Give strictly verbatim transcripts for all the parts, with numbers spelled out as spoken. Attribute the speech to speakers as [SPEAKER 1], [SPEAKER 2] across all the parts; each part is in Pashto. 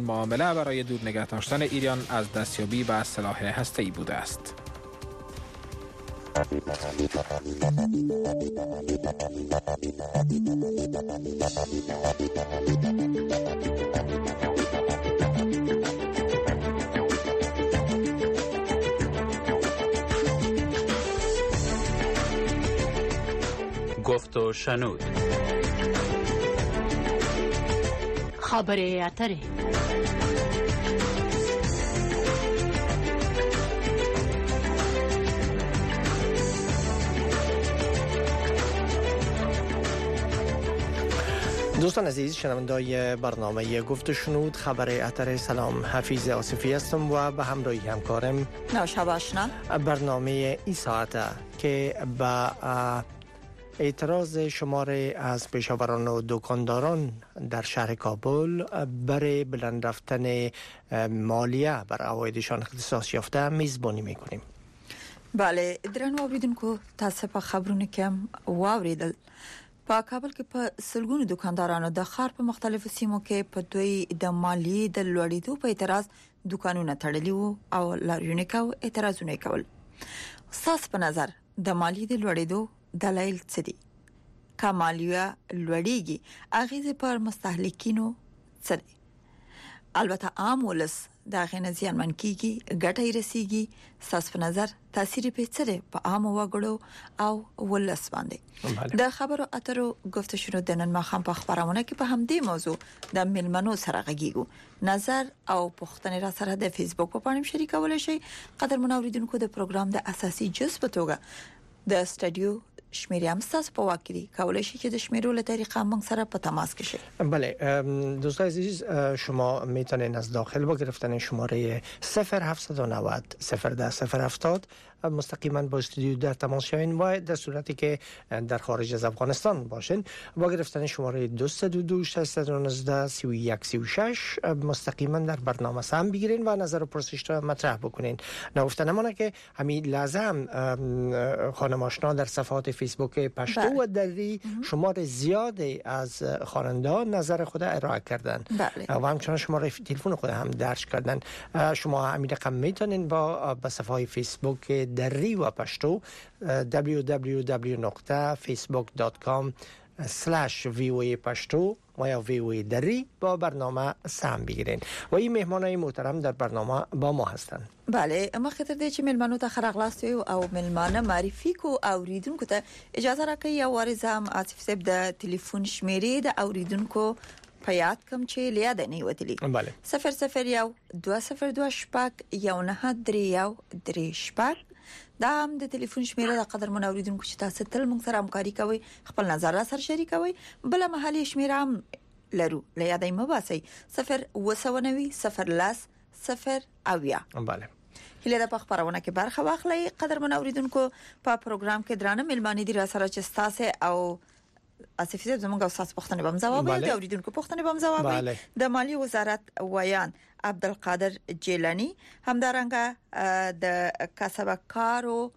[SPEAKER 1] معامله برای دور نگه داشتن ایران از دستیابی به سلاح هسته‌ای بوده است.
[SPEAKER 2] گفت و شنود.
[SPEAKER 3] خبر اتره.
[SPEAKER 4] دوستان عزیز، شنوندای برنامه گفت و شنود خبر اتر، سلام، حفیظ آصفی هستم و به همراهی همکارم
[SPEAKER 5] نوشا باشنا.
[SPEAKER 4] برنامه ای ساعته که با اعتراض شماره از پیشاوران و دکانداران در شهر کابل برای بلند رفتن مالیه بر عوایدشان اختصاص یافته میزبانی میکنیم.
[SPEAKER 5] بله، درنو اوریدونکو، تاسو په خبرونه کې هم واوریدل. په کابل کې په سلګونو دکاندارانو د ښار په مختلفو سیمو کې په دوی د مالیې د لوړېدو په اعتراض دکانونه تړلي وو او لاریونونه کاو اعتراضونه کول. ساس په نظر د مالیې د لوړېدو دلایل څه دي؟ که مالیه لوړېږي اغیزه پر مستهلکینو څه دي؟ البته عام ولس دا غنه زیانمن کیږي، ګټه یې رسیږي. ساس په نظر تاثیر په څه دی په عام وګړو او ولس باندې؟ د خبرو اترو گفت شروع د نن ماخام په خبرونه کې په همدې موضوع د ملمنو سره غږیږو. نظر او پوښتنې را سره د فیسبوک په پاڼه شریکول شي. قدر منوریدونکو د پروګرام د اساسي جزء په توګه د استودیو شمیره هم تاسو په واکري کولای شي چې د شمیرو له طریقه موږ سره په تماس کې شئ.
[SPEAKER 4] بله دوستان عزیز، شما میتونید از داخل با گرفتن شماره صفر هفت نه صفر صفر ده صفر هفتاد مستقیما با استودیو در تماس شوین و در صورتی که در خارج از افغانستان باشین با گرفتن شماره دو دو دو شش یک نه سه یک سه شش مستقیما در برنامه سهم بگیرین و نظر و پرسش را مطرح بکنین. نگفته نمانه که همین لازم خانم آشنا در صفحات فیسبوک پشتو بله. و دری شماره زیادی از خواننده‌ها نظر خود ارائه کردن بله. و همچنان شماره تلفن خود هم درج کردن. شما همین رقم میتونین با به صفحه فیسبوک دری و پشتو دبلیو دبلیو دبلیو دات فیسبوک دات کام اسلش وی او ای پشتو و یا وی او ای دری با برنامه سهم بگیرین و این مهمانای محترم در برنامه با ما هستند.
[SPEAKER 5] بله، ما خاطر دې چې ملمنو ته خراغلاست او ملمانه معرفي کو اوریدونکو ته اجازه راکړئ یو وارزم عاطف صاحب د ټلیفون شمیرې د اوریدونکو په یاد کم چې لیا د نه وتلی.
[SPEAKER 4] بله.
[SPEAKER 5] صفر صفر یو دو صفر دو شپږ یو نه درې یو درې شپږ دا هم د ټلیفون شمیره د قدر منوریدونکو چې تاسو تل موږ سره همکاري کوي، خپل نظر را سره شریکوي. بل محلي شمیره هم لرو، لیا دای مباسي صفر وسونوي صفر لاس صفر اویا.
[SPEAKER 4] بله.
[SPEAKER 5] هله د خبرونه کې برخه واخلئ. قدر منوریدونکو په پروګرام کې درانه ملمانی دي را سره چې تاسو او اسفیزه زموږ استاد پوښتنه به جواب وي، د اوریدونکو پوښتنه به جواب وي. د مالی وزارت ویان عبدالقادر جیلانی همدارنګه د کسبکارو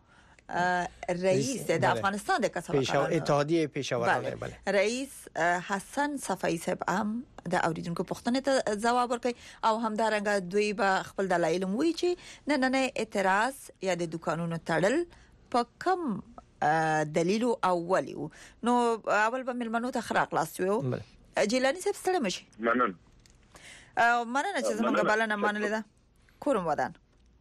[SPEAKER 5] رئیس د افغانستان د کسبکارو
[SPEAKER 4] اتحادیه پیشاوران بله
[SPEAKER 5] رئیس حسن صفایی صاحب هم د اوریدونکو پوښتنه ته جواب ورکړي او همدارنګه دوی به خپل دلایل موي چې نن نه اعتراض یا د دکانونو تړل په کم دلیل اولیو. نو اول به ملمنو ته خراق لاسیو. جیلانی صاحب ستړي مشي.
[SPEAKER 6] منن
[SPEAKER 5] مننه چې زموږ بلنه منلې ده. کوم ودان.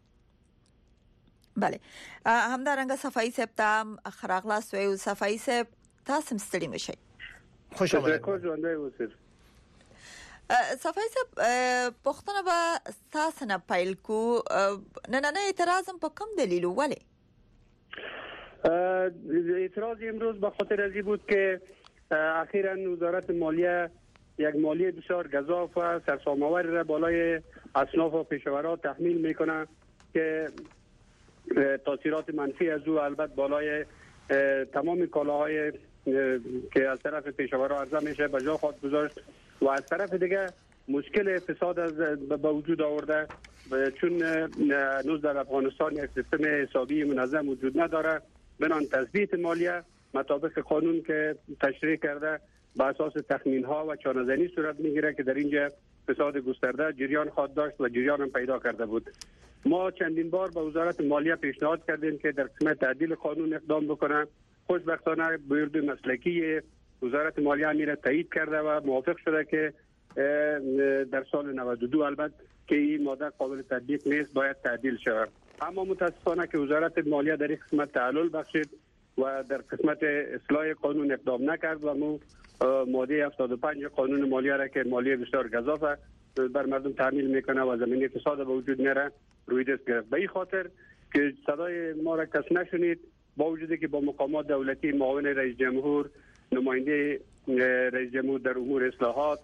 [SPEAKER 5] بله. همدارنګه صفایی صاحب ته خراق لاسیو. صفایی صاحب تاسو ستړي مشي.
[SPEAKER 4] خوش آمدید.
[SPEAKER 6] کو ژوندۍ اوسئ.
[SPEAKER 5] صفایی صاحب پښتنه به تاسو نه پایل کو نه نه اعتراض په کوم دلیل ولی؟
[SPEAKER 6] اعتراض امروز به خاطر ازی بود که اخیراً وزارت مالیه یک مالیه بسیار گزاف و سرسام‌آور را بالای اصناف و پیشاوران تحمیل میکنه که تاثیرات منفی از او البته بالای تمام کالاهای که از طرف پیشاوران عرضه میشه به جا خواهد گذاشت و از طرف دیگه مشکل فساد از به وجود آورده چون هنوز در افغانستان یک سیستم حسابی منظم وجود نداره. بنان تثبیت مالیه مطابق قانون که تشریح کرده به اساس تخمین ها و چانه‌زنی صورت میگیره که در اینجا اقتصاد گسترده جریان خواهد داشت و جریان هم پیدا کرده بود. ما چندین بار به وزارت مالیه پیشنهاد کردیم که در قسمت تعدیل قانون اقدام بکنه. خوشبختانه بورد مسلکی وزارت مالیه امیر تایید کرده و موافق شده که در سال نود و دو البته که این ماده قابل تطبیق نیست، باید تعدیل شود. اما متاسفانه که وزارت مالیه در این قسمت تعلل بخشید و در قسمت اصلاح قانون اقدام نکرد و مو ماده هفتاد و پنج قانون مالیه را که مالیه بسیار گزافه بر مردم تحمیل میکنه و زمینه اقتصاد به وجود میاره روی دست گرفت. به این خاطر که صدای ما را کس نشنید، با وجودی که با مقامات دولتی، معاون رئیس جمهور، نماینده رئیس جمهور در امور اصلاحات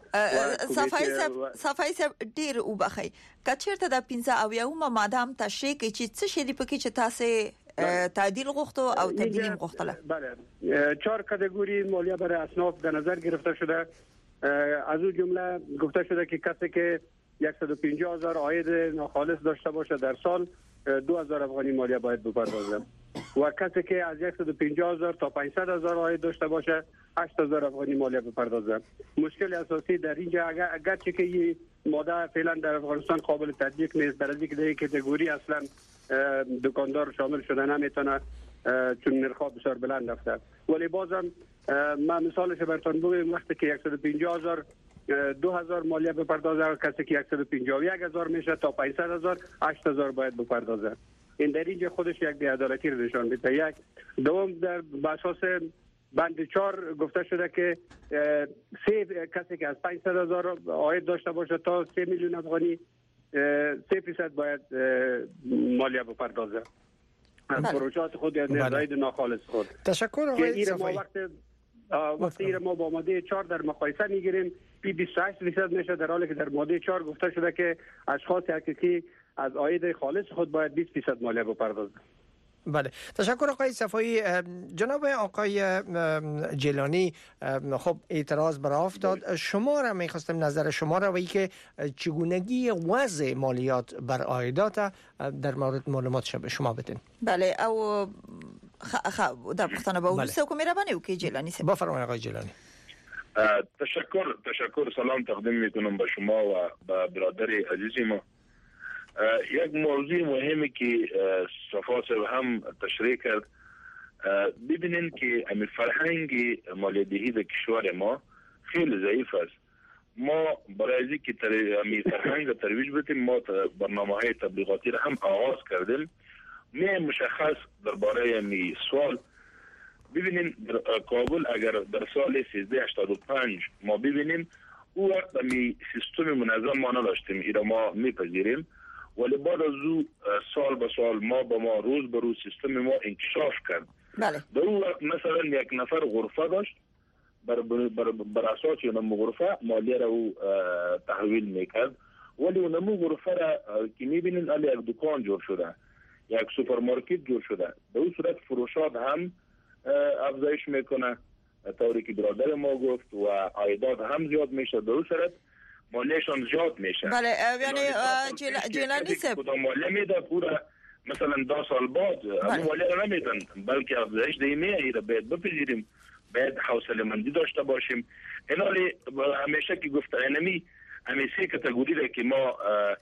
[SPEAKER 5] صفای سب ډیر وبخي کچیرته د پنځه او یو ماده هم تشریح کی چې څه شي دی پکې چې تاسو تعدیل غوښتو او تبدیل غوښتله.
[SPEAKER 6] بله، چهار کاتگوری مالیه برای اصناف در نظر گرفته شده. از اون جمله گفته شده که کسی که صد و پنجاه هزار عاید ناخالص داشته باشه در سال دو هزار افغانی مالیه باید بپردازه و کسی که از صد و پنجاه هزار تا پانصد هزار عاید داشته باشه هشت هزار افغانی مالیه بپردازه. مشکل اساسی در اینجا اگر اگرچه که این ماده فعلا در افغانستان قابل تطبیق نیست، در اینکه در کاتگوری اصلا دکاندار شامل شده نمیتونه چون نرخ‌ها بسیار بلند رفته، ولی بازم من مثالش براتون بگم وقتی که صد و پنجاه هزار دو هزار مالیه بپردازه، کسی که صد و پنجاه و یک هزار میشه تا پانصد هزار هشت هزار باید بپردازه. این در اینجا خودش یک بی‌عدالتی رو نشان میده. یک دوم در اساس بند چهار گفته شده که سه کسی که از پانصد هزار عاید داشته باشه تا سه میلیون افغانی سه فیصد باید مالیه بپردازه از فروشات خود یا عاید ناخالص خود.
[SPEAKER 4] تشکر آقای صفایی.
[SPEAKER 6] وقتی ایره ما با ماده چهار در مقایسه میگیریم بی بیست و هشت فیصد میشه، در حالی که در ماده چهار گفته شده که اشخاص حقیقی از عاید خالص خود باید بیست فیصد مالیه بپردازند.
[SPEAKER 4] بله، تشکر آقای صفایی. جناب آقای جیلانی، خب اعتراض بر افتاد، شما را میخواستم نظر شما را و ای که چگونگی وضع مالیات بر عایدات در مورد معلومات شما بدین.
[SPEAKER 5] بله، او خ در پختانه با اون سو کومه را بنه که جیلانی سه
[SPEAKER 4] بفرمایید آقای جیلانی.
[SPEAKER 7] تشکر تشکر سلام تقدیم میکنم به شما و به برادر عزیزی ما. یک موضوع مهمی که صفا صاحب هم تشریح کرد، ببینین که امی فرهنگ مالیه‌دهی در کشور ما خیلی ضعیف است. ما برای از اینکه امی فرهنگ ترویج بدیم ما برنامه‌های تبلیغاتی را هم آغاز کردیم. می مشخص درباره امی سوال ببینین در کابل اگر در سال سیزده هشتاد و پنج ما ببینیم او وقت امی سیستم منظم ما نداشتیم، ایرا ما میپذیریم، ولی بعد از او سال به سال ما با ما روز به روز سیستم ما انکشاف کرد.
[SPEAKER 5] بله.
[SPEAKER 7] در اون وقت مثلا یک نفر غرفه داشت، بر, بر, بر اساس اونمو غرفه مالیه را او تحویل میکرد، ولی اونمو غرفه را که میبینید علی یک دکان جور شده، یک سوپرمارکت جور شده، در اون صورت فروشات هم افزایش میکنه طوری که برادر ما گفت و عایدات هم زیاد میشه، در اون صورت مالیشان زیاد میشه.
[SPEAKER 5] بله، یعنی جیلانی سه
[SPEAKER 7] کدام مالیه میده پورا مثلا دو سال بعد اما مالیه را نمیدن، بلکه افزایش دیمیه ایره باید بپذیریم، باید حوصله مندی داشته باشیم. اینالی همیشه که گفته اینمی همی سه کتگوری را که ما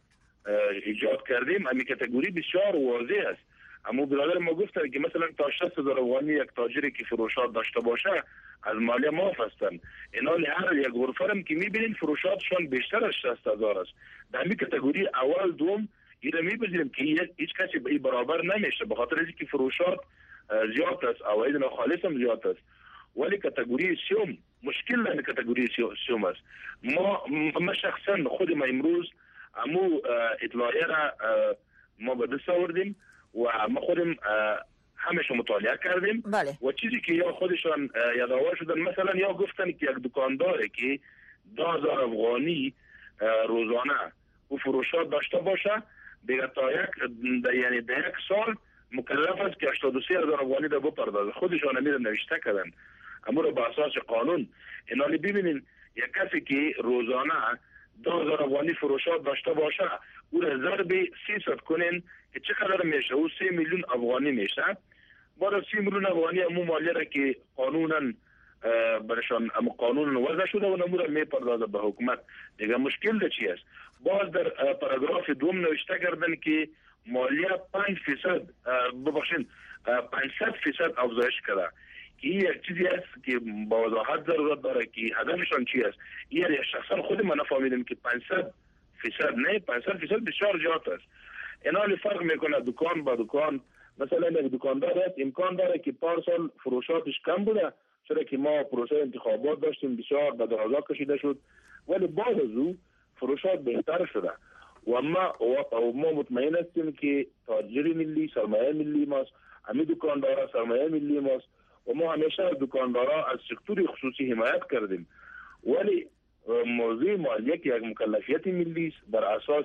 [SPEAKER 7] ایجاد کردیم، همی کتگوری بسیار واضح است. اما برادر ما گفته که مثلا تا شصت هزار افغانی یک تاجری که فروشات داشته باشه از مالیه معاف هستن. اینالی هر یک غرفه هم که میبینین فروشاتشان بیشتر از شصت هزار است. در این کاتگوری اول دوم ایره میپذیریم که هیچ کسی به این برابر نمیشه، به خاطر اینکه فروشات زیاد است، عواید ناخالص هم زیاد است. ولی کاتگوری سوم مشکل در کاتگوری سوم است. ما ما شخصا خود ما امروز امو اطلاعیه را ما به دست آوردیم و ما خودم همش مطالعه کردیم.
[SPEAKER 5] بله.
[SPEAKER 7] و چیزی که یا خودشان یادآور شدن، مثلا یا گفتن که یک دکانداره که دو هزار افغانی روزانه و فروشات داشته باشه دیگه تا یک یعنی در یک سال مکلف است که هشتاد و سه هزار افغانی را بپردازه. خودشان میره نوشته کردن اما رو به اساس قانون. اینالی ببینین یک کسی که روزانه دو هزار افغانی فروشات داشته باشه او را ضرب سیصد کنین که چقدر میشه؟ او سه میلیون افغانی میشه. بعد از سی میلیون افغانی امو مالیه را که قانونا برشان اما قانون وضع شده و نموره میپردازه به حکومت. دیگه مشکل ده چی است؟ باز در پاراگراف دوم نوشته کردن که مالیه پنج فیصد ببخشید پانصد فیصد افزایش کرده که این یک چیزی است که با وضاحت ضرورت داره که هدفشان چی است. این شخصا خود من نفهمیدم که پانصد فیصد نه پانصد فیصد بسیار زیاد است. اینا فرق میکنه دکان با دکان. مثلا یک دکاندار است امکان داره که پارسال فروشاتش کم بوده چرا که ما پروسه انتخابات داشتیم بسیار به درازا کشیده شد ولی بعد از او فروشات بهتر شده و ما و ما مطمئن هستیم که تاجر ملی سرمایه ملی ماست، همین دکاندارا سرمایه ملی ماست و ما همیشه دکاندارا از سکتور خصوصی حمایت کردیم ولی موضوع مالیه که یک مکلفیت ملی است بر اساس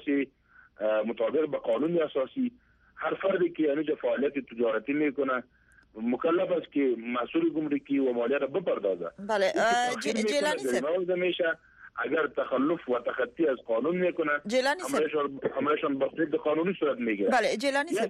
[SPEAKER 7] مطابق به قانون اساسی هر فردی که اینجا فعالیت تجارتی میکنه مکلف است که مسئول گمرکی و مالیه را بپردازه.
[SPEAKER 5] بله جیلانی
[SPEAKER 7] صاحب اگر تخلف و تخطی از قانون میکنه
[SPEAKER 5] جیلانی صاحب
[SPEAKER 7] همایشان به صورت قانونی صورت میگیره.
[SPEAKER 5] بله جیلانی صاحب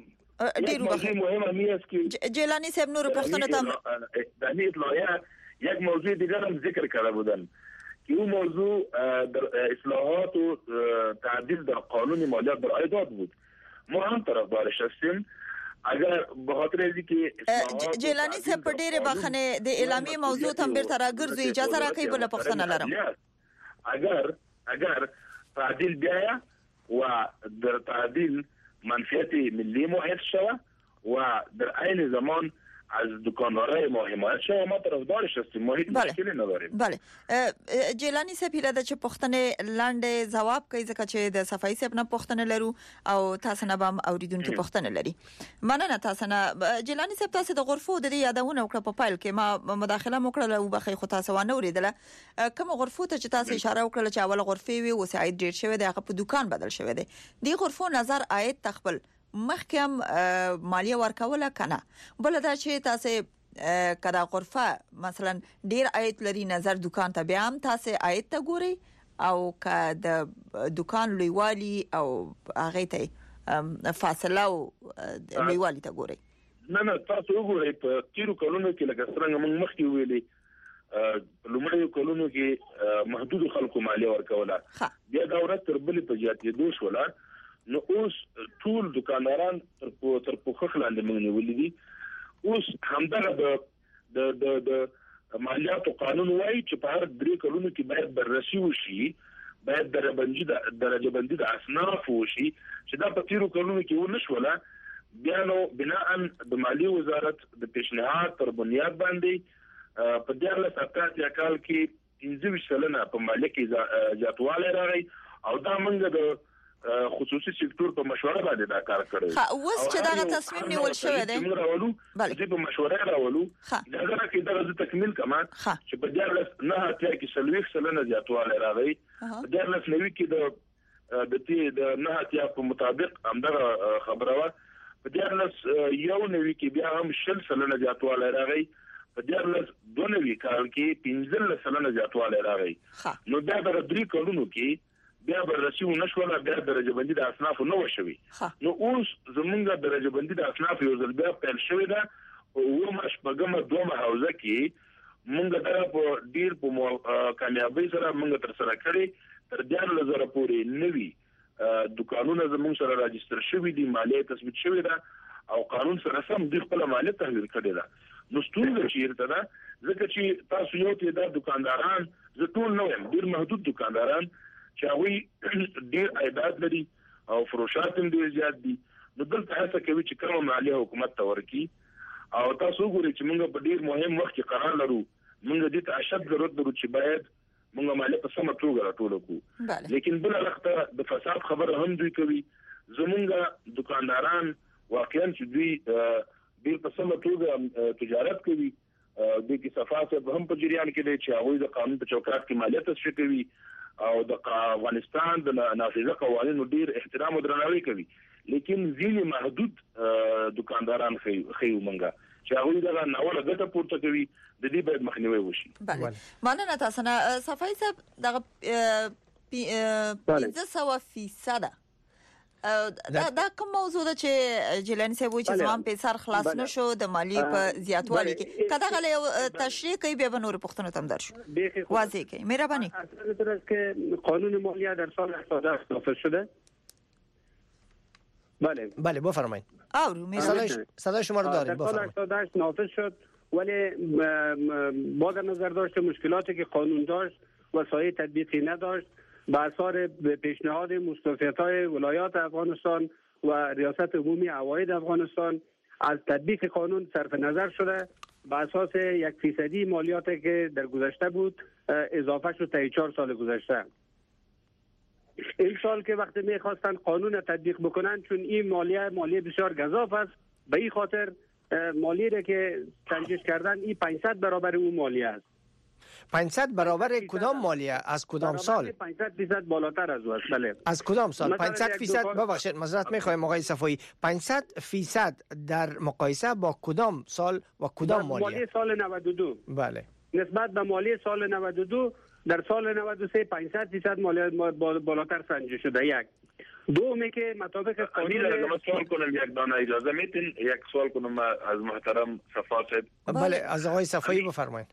[SPEAKER 7] ډیر مهم امی است که
[SPEAKER 5] جیلانی صاحب نور پښتنه تام
[SPEAKER 7] د اطلاعیه یک موضوع دیگر هم ذکر کرده بودن که اون موضوع در اصلاحات و تعدیل در قانون مالیات بر عایدات بود. ما هم طرفدارش هستیم اگر به خاطر از اینکه
[SPEAKER 5] جیلانی صاحب په ډیره بخنه د اعلامیه موضوع تم بیرته راګرځي اجازه راکړئ بل پښتنه لرم.
[SPEAKER 7] اگر اگر تعدیل بیا و در تعدیل منفیت ملی محیط شوه و در عین زمان از دکاندارای ما حمایت شوه ما طرفدارش هستیم. ما هیچ مشکلی نداریم.
[SPEAKER 5] بله جیلانی صاحب پیدا چې پښتنه لاندې جواب کوي ځکه چې د صفائی صاحب نه پښتنه لرو او تاسو نه هم اوریدونکو پښتنه لري. مننه تاسو نه جیلانی صاحب تاسو د غرفو د یادونه وکړه په پایل کې ما مداخله وکړه او بخې خو تاسو ونه اوریدله کوم غرفو ته چې تاسو اشاره وکړه چې اول غرفه وي او سعید ډیر شوی دی هغه په دکان بدل شوی دی. دی غرفو نظر عاید تخبل مخکم مالیه ورکوله کنه بل دا چې تاسو کدا غرفه مثلا ډیر عاید لري نظر دکان ته بیا هم تاسو عاید ته ګوري او که د دکان لویوالي او هغه ته فاصله او لویوالي ته ګوري.
[SPEAKER 7] نه نه تاسو وګورئ په تیرو کلونو کې لکه څنګه موږ مخکې ویلي لومړی کلونو کې محدود خلکو مالیه ورکوله بیا دا ورځ تر بلې په زیاتېدو شوله نو اوس ټول دکانداران تر تر پوخ لاندې موږ نیولې دي. اوس همدغه د د د مالیاتو قانون وایي چې په هر درې کلونو کې باید بررسي وشي باید درجه د درجه بندي د اصناف وشي چې دا په تیرو کلونو کې ونه شوله بیا نو بناء د مالی وزارت د پیشنهاد تر بنیاد باندې په دیارلس اتیا کال کې پنځه سلنه په مالیه کې زیاتوالی راغی او دا موږ د خصوصي سکتور په مشوره باندې دا کار کړی.
[SPEAKER 5] ها اوس چې دا تصمیم نیول شوی دی
[SPEAKER 7] موږ راولو چې په مشوره راولو دا راکې دا د تکمیل کما چې په دیارلس نه اتیا کې سلويخ سلنه زیاتوالی راغی په دیارلس نوي کې د د تی د نه اتیا په مطابق همدغه خبره و په دیارلس یو نوي کې بیا هم شل سلنه زیاتوالی راغی په دیارلس دوه نوي کال کې پنځه سلنه زیاتوالی راغی. نو دا د درې کلونو کې بیا بررسي ونشوله بیا درجه بندي د اصناف نو شوي. نو اوس زمونږ درجه بندي د اصناف یو ځل بیا پیل شوی ده او مش پګم دوه حوزه کې مونږ دا په ډیر په کامیابی سره مونږ تر سره کړی تر دیارلس زره پورې نوي دکانونه زمونږ سره راجستر شوي دي مالیه تثبیت شوی ده او قانون سره سم د خپل مالیه تحویل کړی ده. نو ستونزه چیرته ده ځکه چې تاسو یو تعداد دکانداران زه ټول نه یم ډیر محدود دکانداران چې هغه ډیر عایدات لري او فروشات هم ډیر زیات دي نو دلته هڅه کوي چې کوم مالیه حکومت ته ورکړي او تاسو وګورئ چې موږ په ډیر مهم وخت کې قرار لرو موږ دې ته اشد ضرورت لرو چې باید موږ مالیه په سمه توګه راټول کړو لیکن بل وخت د فساد خبره هم دوی کوي. زمونږ دکانداران واقعا چې دوی ډیر په سمه توګه تجارت کوي د کې صفاسه هم په جریان کې دي چې هغه د قانون په چوکاټ کې مالیه تشریح کوي او د افغانستان د نافذه قوانینو ډیر احترام او درناوی کوي لیکن ځینې محدود دکانداران خيو منګه چې هغه دغه ناوړه ګټه پورته کوي د دې باید مخنیوي وشي.
[SPEAKER 5] بله مننه تاسو نه صفای صاحب دغه پنځه سوه فیصد دا دا کوم موضوع ده چې جیلانی صاحب وایي چې زمام پیسر خلاص نشو د مالی په زیاتوالي کې کدا غلې تشریح کوي به نور پښتنو تم درشو واضح کوي مهرباني
[SPEAKER 6] اصلا درست که قانون مالیه در سال هشتاد و هشت نافذ شده. بله
[SPEAKER 4] بله بفرمایید.
[SPEAKER 5] آورو
[SPEAKER 4] صدای صدای شما رو داریم.
[SPEAKER 6] در سال هشتاد و هشت نافذ شد ولی با در نظر داشت مشکلاتی که قانون داشت و سایه تطبیقی نداشت به اثر پیشنهاد مستوفیت‌های ولایات افغانستان و ریاست عمومی عواید افغانستان از تطبیق قانون صرف نظر شده به اساس یک فیصدی مالیاتی که در گذشته بود اضافه شد تا چهار سال گذشته. این سال که وقتی میخواستن قانون تطبیق بکنن چون این مالیه مالیه بسیار گزاف است به این خاطر مالیه را که سنجش کردن این پانصد برابر اون مالیه است.
[SPEAKER 4] پانصد برابر کدام مالیه از کدام سال؟
[SPEAKER 6] پانصد درصد بالاتر از او است. بله.
[SPEAKER 4] از کدام سال؟ پانصد درصد ببخشید معذرت میخوایم آقای صفایی پانصد درصد در مقایسه با کدام سال و کدام مالیه؟
[SPEAKER 6] مالیه سال نود و دو.
[SPEAKER 4] بله.
[SPEAKER 6] نسبت به مالیه سال نود و دو در سال نود و سه پانصد درصد مالیه بالاتر سنجش شده. یک دومی که مطابق
[SPEAKER 7] قانون لازم سوال کنم یک دانه اجازه میتین یک سوال کنم از محترم صفا صاحب.
[SPEAKER 4] بله از آقای صفایی بفرمایید.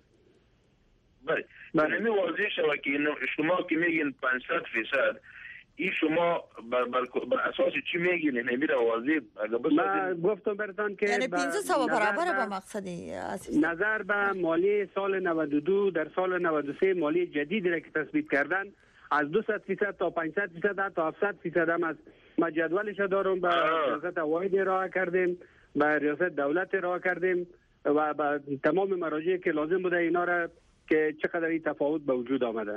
[SPEAKER 7] بله من واضح شده که شما که میگین پانصد درصد این شما بر, بر, بر اساس چی میگین این میره واضح اگه بس
[SPEAKER 6] من گفتم براتون که
[SPEAKER 5] یعنی پانصد برابر با مقصدی
[SPEAKER 6] نظر به مالی سال نود و دو در سال نود و سه مالی جدیدی را که تثبیت کردن از دویست درصد تا پانصد درصد تا هفتصد درصد هم از ما جدولش دارم به ریاست عواید ارائه کردیم به ریاست دولت ارائه کردیم و به تمام مراجع که لازم بوده اینا را که چقدر این تفاوت به وجود آمده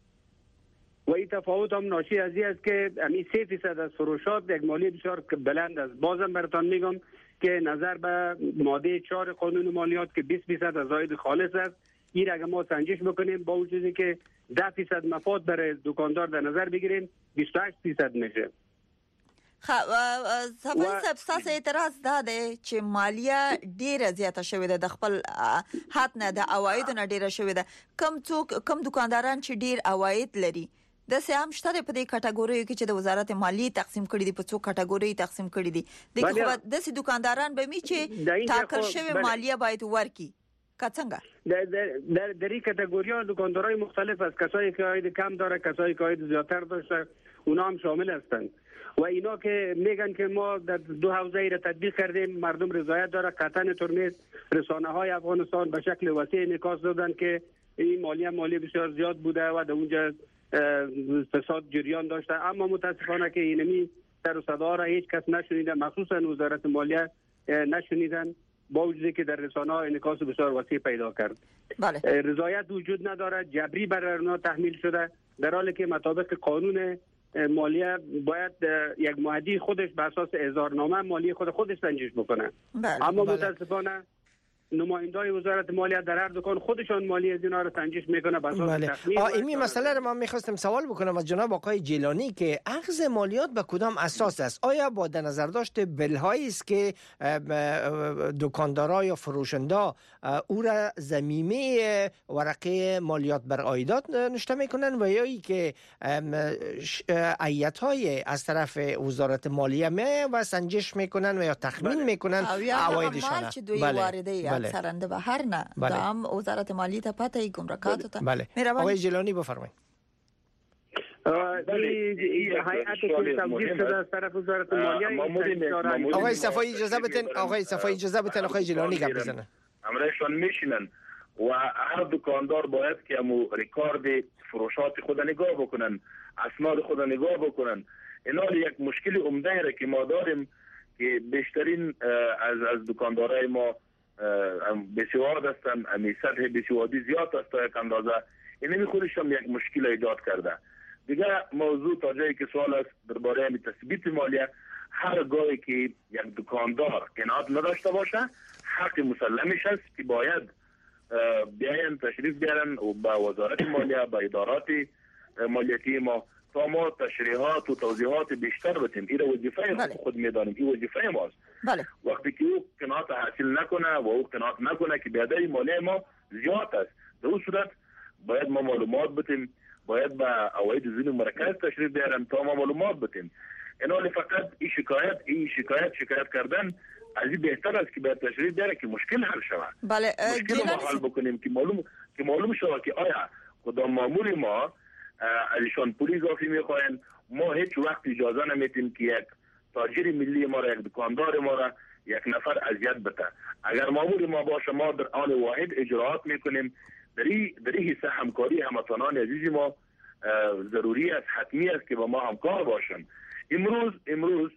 [SPEAKER 6] و این تفاوت هم ناشی از این است که همین سه درصد از فروشات یک مالی بسیار بلند است. بازم براتون میگم که نظر به ماده چهار قانون مالیات که بیست درصد از عاید خالص است این را اگر ما سنجش بکنیم با وجودی که ده درصد مفاد برای دکاندار در نظر بگیریم بیست و هشت درصد میشه.
[SPEAKER 5] خب صفحه سبستاس اعتراض داده چې مالیه ډیره زیاته شوې ده د خپل حد نه د عوایدو نه ډیره شوې ده کم څوک کم دکانداران چې ډیر عواید لري د سیام شته په دې کټګوریو کې چې د وزارت مالیې تقسیم کړي دي په څو کټګوري تقسیم کړي دي دغه د سې دکانداران به می چې ټاکل شوی مالیه باید ورکړي کڅنګه
[SPEAKER 6] در در این کاتگوری دکاندارای مختلف است کسایی که عاید کم داره کسایی که عاید زیادتر داشته اونا هم شامل هستند و اینا که میگن که ما در دو حوزه ای را تطبیق کردیم مردم رضایت داره قطعا ترمیز رسانه های افغانستان به شکل وسیع انعکاس دادن که این مالیه مالی بسیار زیاد بوده و در اونجا فساد جریان داشته اما متاسفانه که اینمی سر و صدا را هیچ کس نشنیده مخصوصا وزارت مالیه نشنیدن با وجودی که در رسانه ها انعکاس بسیار وسیع پیدا کرد.
[SPEAKER 5] بله.
[SPEAKER 6] رضایت وجود نداره جبری بر اونها تحمیل شده در حالی که مطابق قانون مالیه باید یک معدی خودش به اساس اظهارنامه مالی خود خودش سنجش بکنه.
[SPEAKER 5] بله.
[SPEAKER 6] اما
[SPEAKER 5] بله.
[SPEAKER 6] متاسفانه نمایندای وزارت مالیه در هر دکان خودشان مالی از اینا رو سنجش میکنه بس
[SPEAKER 4] بله. این مسئله رو ما میخواستم سوال بکنم از جناب آقای جیلانی که اخذ مالیات به کدام اساس است؟ آیا با در نظر داشت بلهایی است که دکاندارا یا فروشنده او را ضمیمه ورقه مالیات بر عایدات نوشته میکنن و یا ای که هیئت‌های از طرف وزارت مالیه می و سنجش میکنن و یا تخمین بله. میکنن عوایدشان؟
[SPEAKER 5] بله. سرنده به هر نه
[SPEAKER 4] بله.
[SPEAKER 5] دام وزارت مالی ته پته ای گمرکات ته
[SPEAKER 4] بله. آقای جیلانی بفرمایید.
[SPEAKER 6] هیئت که توضیح شده از طرف وزارت مالیه
[SPEAKER 4] آقای صفایی اجازه بدین آقای صفایی اجازه بدین آقای جیلانی گپ بزنه.
[SPEAKER 7] امرشون میشینن و هر دکاندار باید که امو ریکارد فروشات خود نگاه بکنن اسناد خود نگاه بکنن. اینا یک مشکل عمده ای که ما داریم که بیشترین از از دکاندارای ما بسیار هستن امی سطح بسیاری زیاد است تا یک اندازه این می خودش هم یک مشکل ایجاد کرده. دیگه موضوع تا جایی که سوال است درباره تثبیت مالیه هر گاهی که یک دکاندار قناعت نداشته باشه حق مسلمش است که باید بیاین تشریف بیارن و به وزارت مالیه به ادارات مالیاتی ما تا ما تشریحات و توضیحات بیشتر بتیم. این وظیفه بله. خود میدانیم این وظیفه ماست.
[SPEAKER 5] بله.
[SPEAKER 7] وقتی که او قناعت حاصل نکنه و او قناعت نکنه که بیادر مالی ما زیاد است در اون صورت باید ما معلومات بتیم باید به عواید زیر مرکز تشریف بیارن تا ما معلومات بدیم. اینا فقط این شکایت این شکایت شکایت کردن از این بهتر است که باید تشریف بیاره که مشکل حل شود.
[SPEAKER 5] بله
[SPEAKER 7] مشکل ما حل بکنیم که معلوم که معلوم شود که آیا کدام مامور ما ازشان پول اضافی میخواین. ما هیچ وقت اجازه نمیتیم که یک تاجر ملی ما را، یک دکاندار ما را یک نفر اذیت بده. اگر مامور ما باشه ما در آن واحد اجراات میکنیم. در این حصه همکاری هموطنان عزیز ما ضروری است، حتمی است که با ما همکار باشن. امروز امروز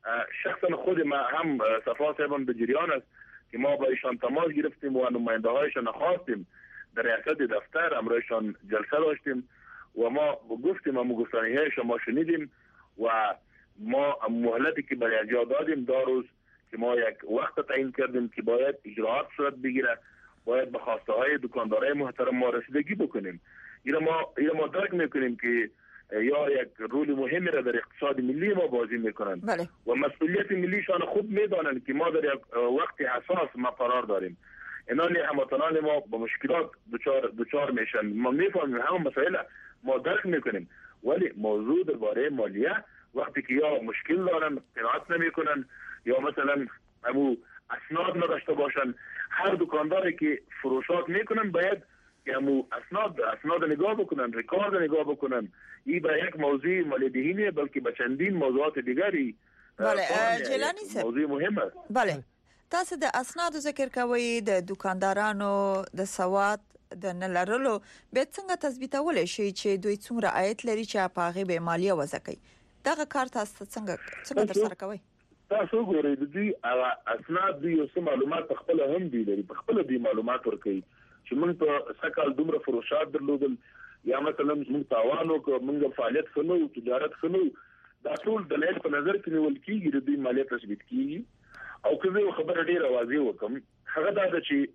[SPEAKER 7] شخصا خود ما هم صفا صاحبان به جریان است که ما با ایشان تماس گرفتیم و نماینده هایشان خواستیم در ریاست دفتر امروزشان جلسه داشتیم و ما گفتیم و گفتنی های شما شنیدیم و ما مهلتی که برای اجرا دادیم دو روز که ما یک وقت تعیین کردیم که باید اجراات صورت بگیره، باید به خواسته های دکاندارای محترم ما رسیدگی بکنیم. اینا ما اینا ما درک میکنیم که یا یک رول مهمی را در اقتصاد ملی ما بازی میکنن
[SPEAKER 5] بله.
[SPEAKER 7] و مسئولیت ملیشان خود میدانند که ما در یک وقت حساس ما قرار داریم. اینان هموطنان ما با مشکلات دچار دچار میشن. ما میفهمیم همه مسائل ما درک میکنیم، ولی موضوع درباره مالیه وقتی که یا مشکل دارن قناعت نمیکنن یا مثلا ابو اسناد نداشته باشن، هر دکانداری که فروشات میکنن باید که همو اسناد اسناد نگاه بکنن، ریکارد نگاه بکنن. این به یک موضوع مالی دهینه بلکه به چندین موضوعات دیگری.
[SPEAKER 5] بله جلانی صاحب
[SPEAKER 7] موضوع مهم است.
[SPEAKER 5] بله تاسو د اسناد ذکر کوي د دکاندارانو د سواد د نلرلو به څنګه تثبیتول شي چې دوی څومره عاید لري چې په هغه به مالیه وزکي. دغه کار تاسو څنګه څنګه تر سره کوي؟
[SPEAKER 7] تاسو ګورئ د دې اسناد دی او معلومات خپل هم دي لري، خپل دي معلومات ورکړي چې موږ په سکهال دومره فروشات درلودل یا مثلا موږ تاوان وکړو، موږ فعالیت خنو تجارت خنو، دا ټول دلایل په نظر کې نیول کیږي د دې مالیه تثبیت کیږي. او کله خبره ډیره واضح وکم هغه دا چې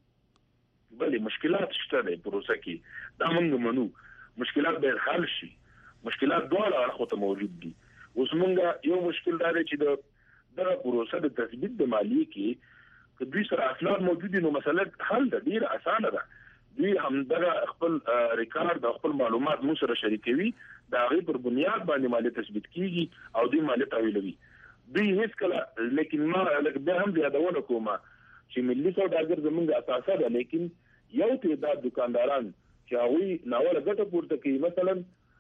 [SPEAKER 7] بلې مشکلات شته د پروسه کې دا موږ منو مشکلات به حل شي. مشکلات ډول اړخو ته موجود دي. اوس موږ یو مشکل دا دی چې د دغه پروسه د تثبیت د مالیې کې که دوی سره اسناد موجود دي نو مسله حل ده ډیره اسانه ده. دوی هم دغه خپل ریکارډ او خپل معلومات مو سره شریکوي، دا غي پر بنیاد باندې مالیه تثبیت کیږي او دوی مالیه تحویلوي. دوی هیڅ کله لیکن ما لکه به هم یادونه کوم چې ملي سوداګر زموږ اساسه ده، لیکن یو تعداد دکانداران چې هغوی ناوړه ګټه پورته کوي، مثلا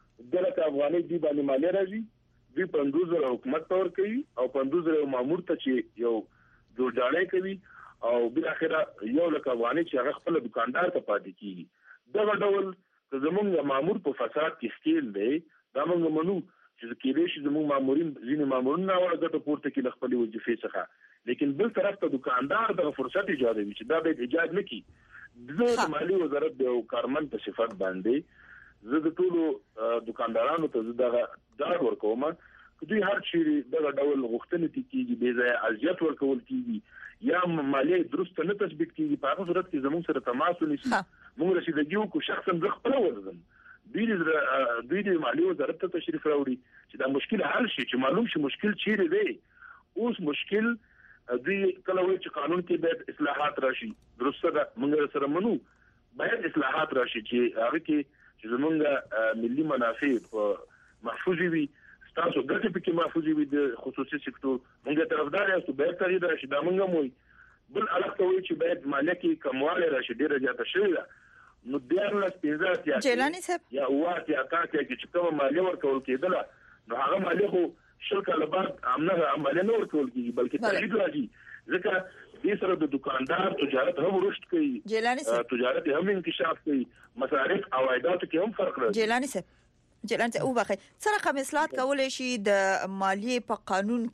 [SPEAKER 7] دغه افغاني دی باندې مالیه راځي، دوی پنځوس زره حکومت تور کوي او پنځوس زره مامور ته چې یو جوړجاړی کوي او بل اخره یو لک افغاني چې هغه خپل دکاندار ته پاتې کیږي. دغه ډول زموږ مامور په فساد کې سکیل دی، دا موږ منو چې کېدې شي زموږ مامورین ځینې مامورین ناوړه ګټه پورته کوي له خپلې وظیفې څخه، لیکن بل طرف ته دکاندار دغه فرصت ایجاد وي چې دا باید ایجاد نه کړي. زه د مالی وزارت د کارمند په صفت باندې زه د ټولو دکاندارانو ته زه دغه ډاډ ورکوم چې دوی هر چیرې دغه ډول غوښتنې کیږي بې ځایه اذیت ورکول کیږي یا مالی درست نه تثبیت کیږي، په هغه صورت کې زموږ سره تماس ونیسي، موږ رسیدګي وکړو. شخصا زه خپله ورځم دوی دوی د مالی وزارت ته تشریف راوړي چې دا مشکل حل شي، چې معلوم شي مشکل چیرې دی. اوس مشکل دوی کله وایي چې قانون کې باید اصلاحات راشي، درسته ده، موږ سره منو باید اصلاحات راشي چې هغه کې چې زموږ ملي منافع محفوظ وي، ستاسو ګټې پکې محفوظ وي د خصوصي سکتور. موږ طرفدار یو باید تغییر راشي، دا موږ هم وایي. بل اړخ ته وایي چې باید مالیه کې کموالی راشي، ډېره زیاته شوې ده. نو دیارلس پنځه اتیا
[SPEAKER 5] جیلانی صاحب
[SPEAKER 7] یا اوه اتیا اتیا کې چې کومه مالیه ورکول کېدله نو هغه مالیه خو شل کاله بعد همنغه مالیه نه ورکول کېږي بلکې تغییر راځي، ځکه دې سره د دکاندار تجارت هم رشد کوي،
[SPEAKER 5] جیلانی صاحب
[SPEAKER 7] تجارت هم انکشاف کوي، مصارف او عایداتو کې هم فرق راځي.
[SPEAKER 5] جیلانی صاحب جیلانی صاحب وبخښئ، څه رقم اصلاحات کولای شي د مالیې په قانون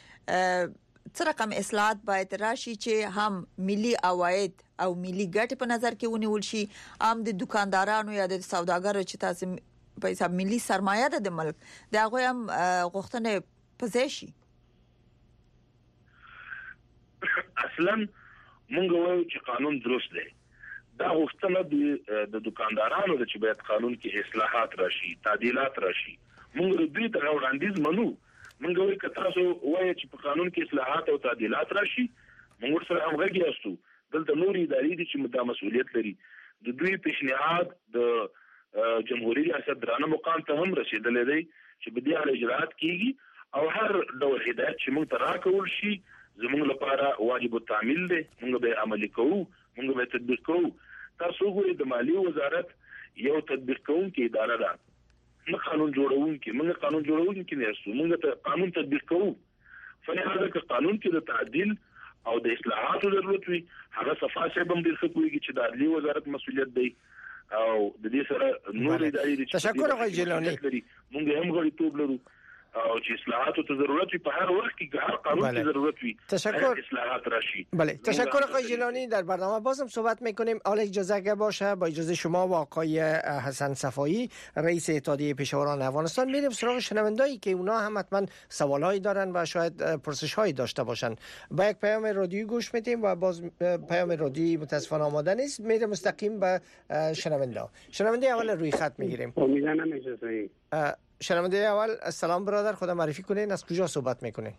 [SPEAKER 5] کې څه رقم اصلاحات باید راشي چې هم ملي عواید او ملي ګټې په نظر کې ونیول شي، هم د دکاندارانو یا د سوداګرو چې تاسو په حساب ملي سرمایه ده د ملک دا هغه هم غوښتنه پزې شي؟
[SPEAKER 7] اصلا مونږ وایو چې قانون درست دی، دا غوښتنه د دکاندارانو د چې باید قانون کې اصلاحات راشي، تعدیلات راشي. مونږ دوی ته وړاندیز منو. مونږ وایو که تاسو وایي چې په قانون کې اصلاحات او تعدیلات راشي، مونږ سره همغږي یاستو. دلته نور ادارې دي چې دا مسؤلیت لري، د دوی پیشنهاد د جمهوریت ریاست درانه مقام ته هم رسیدلې دی چې په دې اړه اجرات کیږي او هر ډول هدایت چې موږ ته راکول شي زموږ لپاره واجب التعمیل دی، موږ به عملي کوو، موږ به تطبیق کوو. تاسو ګورئ د مالی وزارت یو تطبیق کوونکی اداره ده، نه قانون جوړونکی. موږ قانون جوړونکی نه یو، موږ ته قانون تطبیق کوو. فلهذا که قانون کې د تعدیل او د اصلاحاتو ضرورت وي، هغه صفاصه بم ډیر ښه کوي چې د عدلي وزارت مسؤلیت دی او د دې سره نور ادارې دي.
[SPEAKER 4] تشکر آقای جیلانی.
[SPEAKER 7] موږ هم غړیتوب لرو او چې اصلاحاتو ته ضرورت وي، په هر وخت کې هر قانون کې ضرورت وي
[SPEAKER 4] تشکر
[SPEAKER 7] اصلاحات راشي.
[SPEAKER 4] بله تشکر آقای جیلانی. در برنامه بازم صحبت میکنیم. حالا اجازه اگه باشه با اجازه شما و آقای حسن صفایی رئیس اتحادیه پیشاوران افغانستان میریم سراغ شنوندایی که اونا هم حتما سوالایی دارن و شاید پرسش‌هایی داشته باشن. با یک پیام رادیویی گوش میدیم و باز پیام رادیویی متاسفانه آماده نیست، میریم مستقیم به شنونده. شنونده اول روی خط میگیریم.
[SPEAKER 6] امیدوارم اجازه
[SPEAKER 4] شنونده اول. سلام برادر، خدا معرفی کنین، از کجا صحبت میکنین؟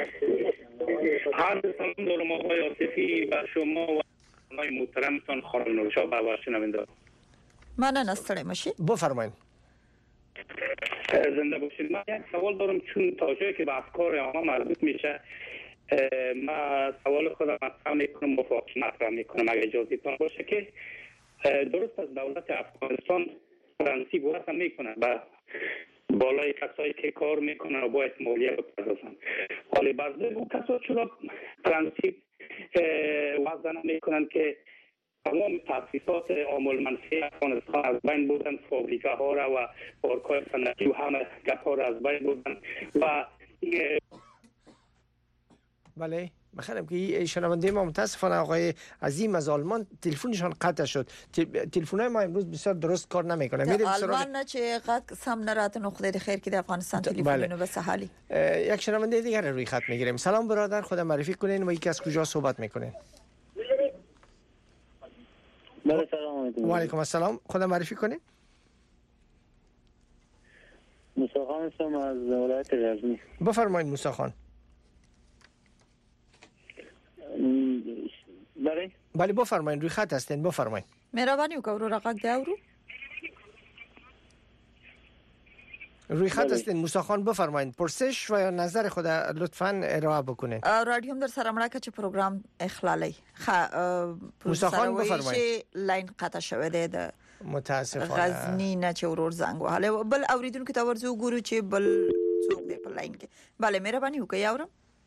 [SPEAKER 8] هر سلام دارم آقای عاطفی و شما و آقای محترمتان خانم نورشاه و شنونده.
[SPEAKER 5] من نستړی مشي.
[SPEAKER 4] بفرمایید.
[SPEAKER 8] زنده باشید. من یک سوال دارم چون تا جایی که به افکار آنها مربوط میشه، من سوال خودم مطرح میکنم با فاکی مطرح میکنم اگر اجازهتان باشه که درست از دولت افغانستان پرنسیب وضع میکنن و بالای کسایی که کار میکنن و باید مالیه بپردازن، ولی بعضی اون کسا چرا پرنسیب وضع نمیکنن که تمام تاسیسات عامل منفی افغانستان از بین بودن، فابریکه ها را و پارک‌های صنعتی و همه گپ ها را از بین بودن و
[SPEAKER 4] بله بخیرم که شنونده ما متاسفانه آقای عظیم از آلمان تلفنشان قطع شد. تلفن‌های ما امروز بسیار درست کار نمیکنه. میریم سراغ
[SPEAKER 5] آلمان نه چې قد سم نرات نو خدای خیر کې د افغانستان تلفنونو به سهالی.
[SPEAKER 4] یک شنونده دیگر روی خط میگیریم. سلام برادر، خدا معرفی کنین و یکی از کجا صحبت میکنین؟
[SPEAKER 9] بله سلام علیکم.
[SPEAKER 4] و علیکم السلام، خدا معرفی کنین.
[SPEAKER 9] موسی خان هستم از ولایت غزنی.
[SPEAKER 4] بفرمایید موسی خان.
[SPEAKER 9] بله
[SPEAKER 4] بله بفرمایید، روی خط هستین، بفرمایید.
[SPEAKER 5] مهربانی وکړئ ورو رقم دی اورو.
[SPEAKER 4] روی خط هستین موسی خان، بفرمایید. پرسش و یا نظر خود لطفاً ارائه بکنین.
[SPEAKER 5] رادیو هم در سره مړه چې پروګرام اخلالي. ښه
[SPEAKER 4] موسی خان بفرمایید.
[SPEAKER 5] لاین قطع شوه دی د
[SPEAKER 4] متاسفانه
[SPEAKER 5] غزنی نه چې ورور زنګ وهاله. بل اوریدونکو ته ورځو ګورو چې بل څوک دی په لاین کې. بله مهرباني وکړئ اورم.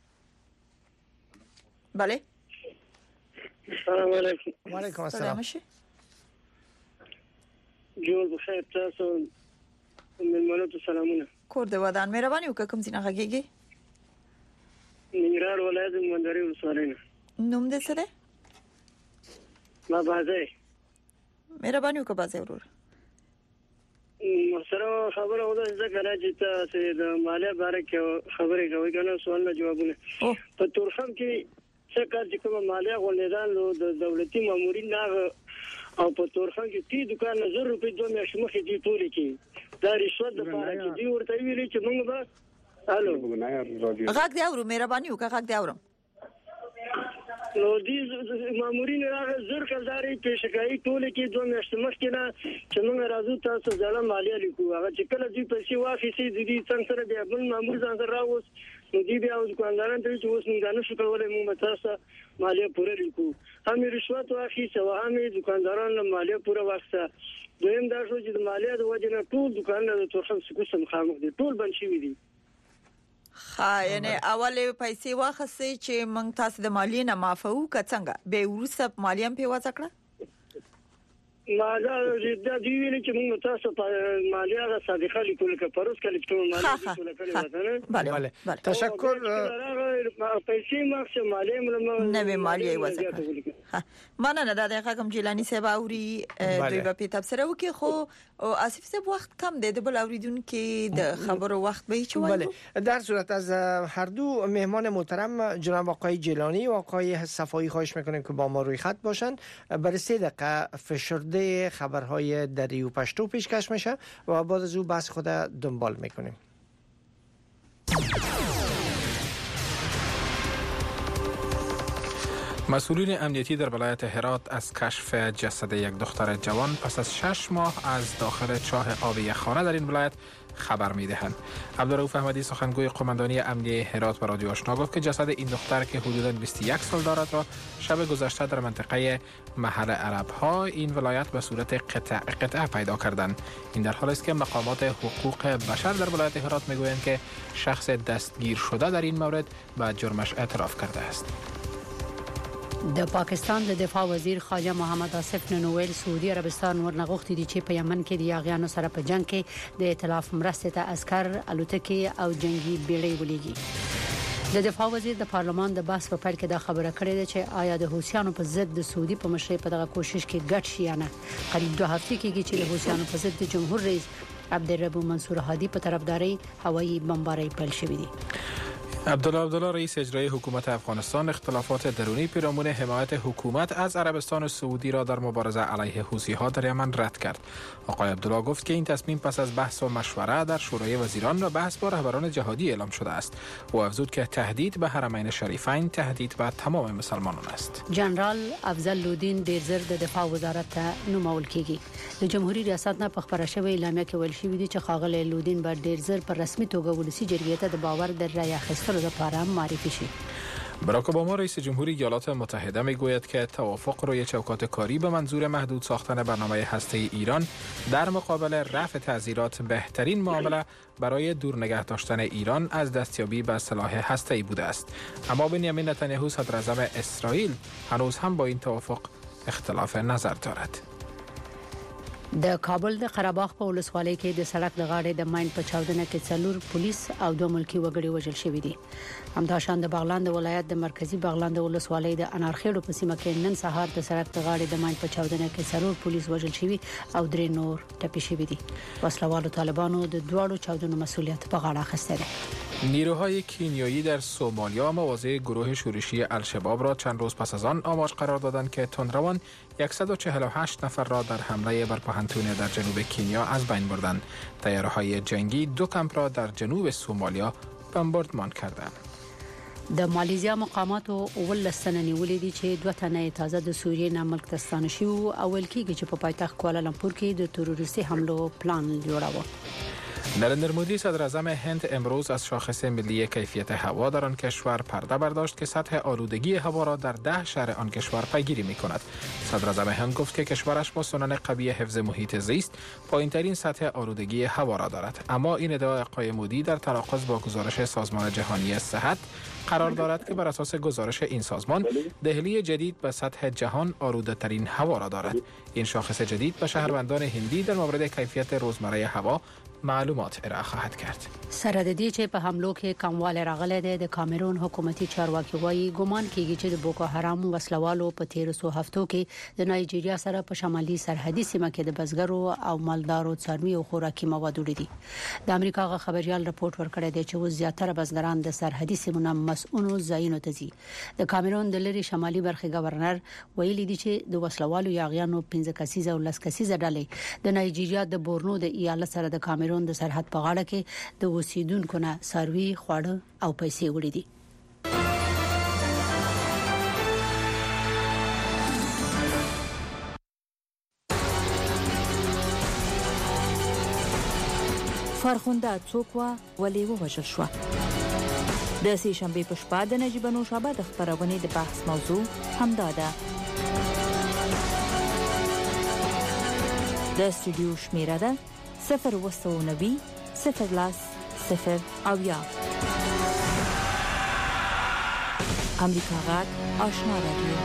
[SPEAKER 5] بله
[SPEAKER 9] السلام علیکم.
[SPEAKER 4] و علیکم السلام.
[SPEAKER 9] جوړ بخیر، تاسو مېلمنو ته سلامونه.
[SPEAKER 5] کور د ودان مهرباني وکړئ کوم ځای نه غږیږي؟
[SPEAKER 9] ننګرهار ولایت مندري ولسوالۍ نه.
[SPEAKER 5] نوم دې څه دی؟
[SPEAKER 9] ما بازه.
[SPEAKER 5] مهرباني وکړئ بازه ورور.
[SPEAKER 9] سره خبره وده ځکه چې تاسو د مالیه باره کې خبرې کوي کنه، سوال نه جوابونه. په تورخم کې څه کار چې کوم مالیه غونډیدان له د دولتي مامورین نه او په تورخم کې تی دکان نه زر روپۍ دوه میاشتې مخکې دی ټولې کې دا رشوت د پاره کې دی ورته ویلي چې موږ به الو
[SPEAKER 5] غږ دی اورو مهرباني وکړه غږ دی اورم.
[SPEAKER 9] نو دې مامورین راغله زر کلداري پیشکایي ټولې کې دوه میاشتې مخکې نه چې موږ راځو تاسو ځاله مالیه لیکو. هغه چې کله دې پیسې واخیستې د دې څنګه سره بیا بل مامور ځان سره راووس نو دې بیا او دکانداران ته چې اوس موږ نه شو کولای موږ تاسو مالیه پوره لیکو. هم رشوت واخیسته او هم دکانداران له مالیه پوره واخیسته. دویم دا شو چې د مالیه د وجه نه ټول دکانونه د تورخم سکوت مخامخ دي، ټول بند شوي دي.
[SPEAKER 5] ها یعنی اول پیسې واخستې چې موږ تاسو د مالیې نه معفو که څنګه به ورسره مالیه هم په وځ کړه؟
[SPEAKER 9] ما دا د دې ویل چې موږ تاسو په مالیه غا صادقه لیکل کې پروس کې لیکل مالیه لیکل کړي.
[SPEAKER 4] بله بله تشکر.
[SPEAKER 9] پیسې ماخه مالیه مله
[SPEAKER 5] نه مالیه وځ کړه. مننه دا دغه کوم جیلانی صاحب اوري دوی په تفسیر وکي خو اسف صاحب وخت کم دی د بل اوریدونکو د خبرو وخت به چوي.
[SPEAKER 4] بله در صورت از هر دو مهمان محترم جناب آقای جیلانی و آقای صفایی خواهش میکنیم که با ما روی خط باشن. برای سه دقیقه فشرده خبرهای دری و پشتو پیشکش میشه و بعد از او بحث خود دنبال میکنیم.
[SPEAKER 1] مسئولین امنیتی در ولایت هرات از کشف جسد یک دختر جوان پس از شش ماه از داخل چاه آبی خانه در این ولایت خبر می‌دهند. عبدالرؤوف احمدی سخنگوی قماندانی امنیه هرات به رادیو آشنا گفت که جسد این دختر که حدوداً بیست و یک سال دارد را شب گذشته در منطقه محل عرب‌ها این ولایت به صورت قطع قطع پیدا کردند. این در حالی است که مقامات حقوق بشر در ولایت هرات میگویند که شخص دستگیر شده در این مورد به جرمش اعتراف کرده است.
[SPEAKER 3] د پاکستان د دفاع وزیر خواجه محمد آصف ننویل سعودي عربستان ورنغښتي دي چې په یمن کې د یاغیانو سره په جنگ کې د ائتلاف مرستې ته عسكر الوتکې او جنگي بیړۍ ولېږي. د دفاع وزیر د پارلمان د بحث په پیل کې دا خبره کړې ده چې آیا د حوثیانو په ضد د سعودي په مشرۍ په دغه کوشش کې ګډ شي یا نه. قریب دوه هفتې کېږي چې د حوثیانو په ضد د جمهور رئیس عبدالرب منصور هادي په طرفداري هوایي بمبارۍ پیل شوې دي.
[SPEAKER 1] عبدالله عبدالله رئیس اجرایی حکومت افغانستان اختلافات درونی پیرامون حمایت حکومت از عربستان و سعودی را در مبارزه علیه حوثی‌ها در یمن رد کرد. آقای عبدالله گفت که این تصمیم پس از بحث و مشوره در شورای وزیران و بحث با رهبران جهادی اعلام شده است. او افزود که تهدید به حرمین شریفین تهدید به تمام مسلمانان است.
[SPEAKER 3] جنرال افضل لودین ډیر زر د دفاع وزارت ته نومول کیږي. د جمهوریت ریاست نه په خبره شوې اعلامیه کې ویل شوی دی چې ښاغلی لودین به ډیر زر په رسمي توګه ولسی جرګې ته د باور در رای اخیستلو لپاره معرفی شي.
[SPEAKER 1] باراک اوباما رئیس جمهوری ایالات متحده میگوید که توافق روی چوکات کاری به منظور محدود ساختن برنامه هسته‌ای ایران در مقابل رفع تعزیرات بهترین معامله برای دور نگه داشتن ایران از دستیابی به سلاح هسته‌ای بوده است. اما بنیامین نتانیاهو صدر اعظم اسرائیل هنوز هم با این توافق اختلاف نظر دارد.
[SPEAKER 3] د کابل د قره‌باغ په ولسوالۍ کې د سړک د غاړې د ماین په چاودنه کې څلور پولیس او دوه ملکی وګړي وژل شوي دي. همداشان د بغلان د ولایت د مرکزی بغلان د ولسوالۍ د انارخېړو په سیمه کې نن سهار د سړک د غاړې د ماین په چاودنه کې څلور پولیس وژل شوي او درې نور ټپي شوي دي. وسلوالو طالبانو د دوړو چاودنو مسؤلیت په غاړه اخیسته ده.
[SPEAKER 1] نیروهای کینیایی در سومالیا مواضع گروه شورشی الشباب را چند روز پس از آن آماج قرار دادند که تندروان صد و چهل و هشت نفر را در حمله بر پوهنتون در جنوب کینیا از بین بردند. تیاره‌های جنگی دو کمپ را در جنوب سومالیا بمباردمان کردند.
[SPEAKER 3] د مالیزیا مقاماتو ولستنه نیولې دي چې دوه تنه تازه د سوریې نه ملک ته ستانه شوي او ول کېږي چې په پایتخت کوالالامپور کې د تروریستي حملو پلان جوړاوه.
[SPEAKER 1] نریندر مودی صدر اعظم هند امروز از شاخص ملی کیفیت هوا در آن کشور پرده برداشت که سطح آلودگی هوا را در ده شهر آن کشور پیگیری می‌کند. صدر اعظم هند گفت که کشورش با سنن قوی حفظ محیط زیست پایین‌ترین سطح آلودگی هوا را دارد. اما این ادعای آقای مودی در تناقض با گزارش سازمان جهانی صحت قرار دارد که بر اساس گزارش این سازمان دهلی جدید به سطح جهان آلوده‌ترین هوا را دارد. این شاخص جدید به شهروندان هندی در مورد کیفیت روزمره هوا معلومات ارائه خواهد کرد.
[SPEAKER 3] سره د دې چې په حملو کې کمواله راغله د کامرون حکومتي چارواکي وايي ګومان کیږي چې د بوکو حرام وسلوالو په تیر څو هفتو کې د نایجیریا سره په شمالي سرحدي سیمه کې د بزګرو او مالدارو څاروي او خوراکي مواد وړي. د امریکا غا خبريال رپورت ورکړی دی چې زیاتره بزګران د سرحدي سیمونو مسؤلو ځایونو ته ځي. د کامرون د لری شمالي برخې گورنر ویلي دی چې د وسلوالو یاغیانو پنځه کسیزه او لس کسیزه ډلې د نایجیریا د بورنو د ایالت سره د کامرون د سرحد په غاړه کې د اوسیدونکو نه سروي خواړه او پیسې وړي دي.
[SPEAKER 5] فرخنده څوک و ولې ووژل شو؟ د سې شنبې په شپه د نجیب نوشابه د خبرونې د بحث موضوع همدا ده. د استودیو شمیره ده صفر وسو نبی صفر لاس صفر اویا. امریکا غږ آشنا رادیو.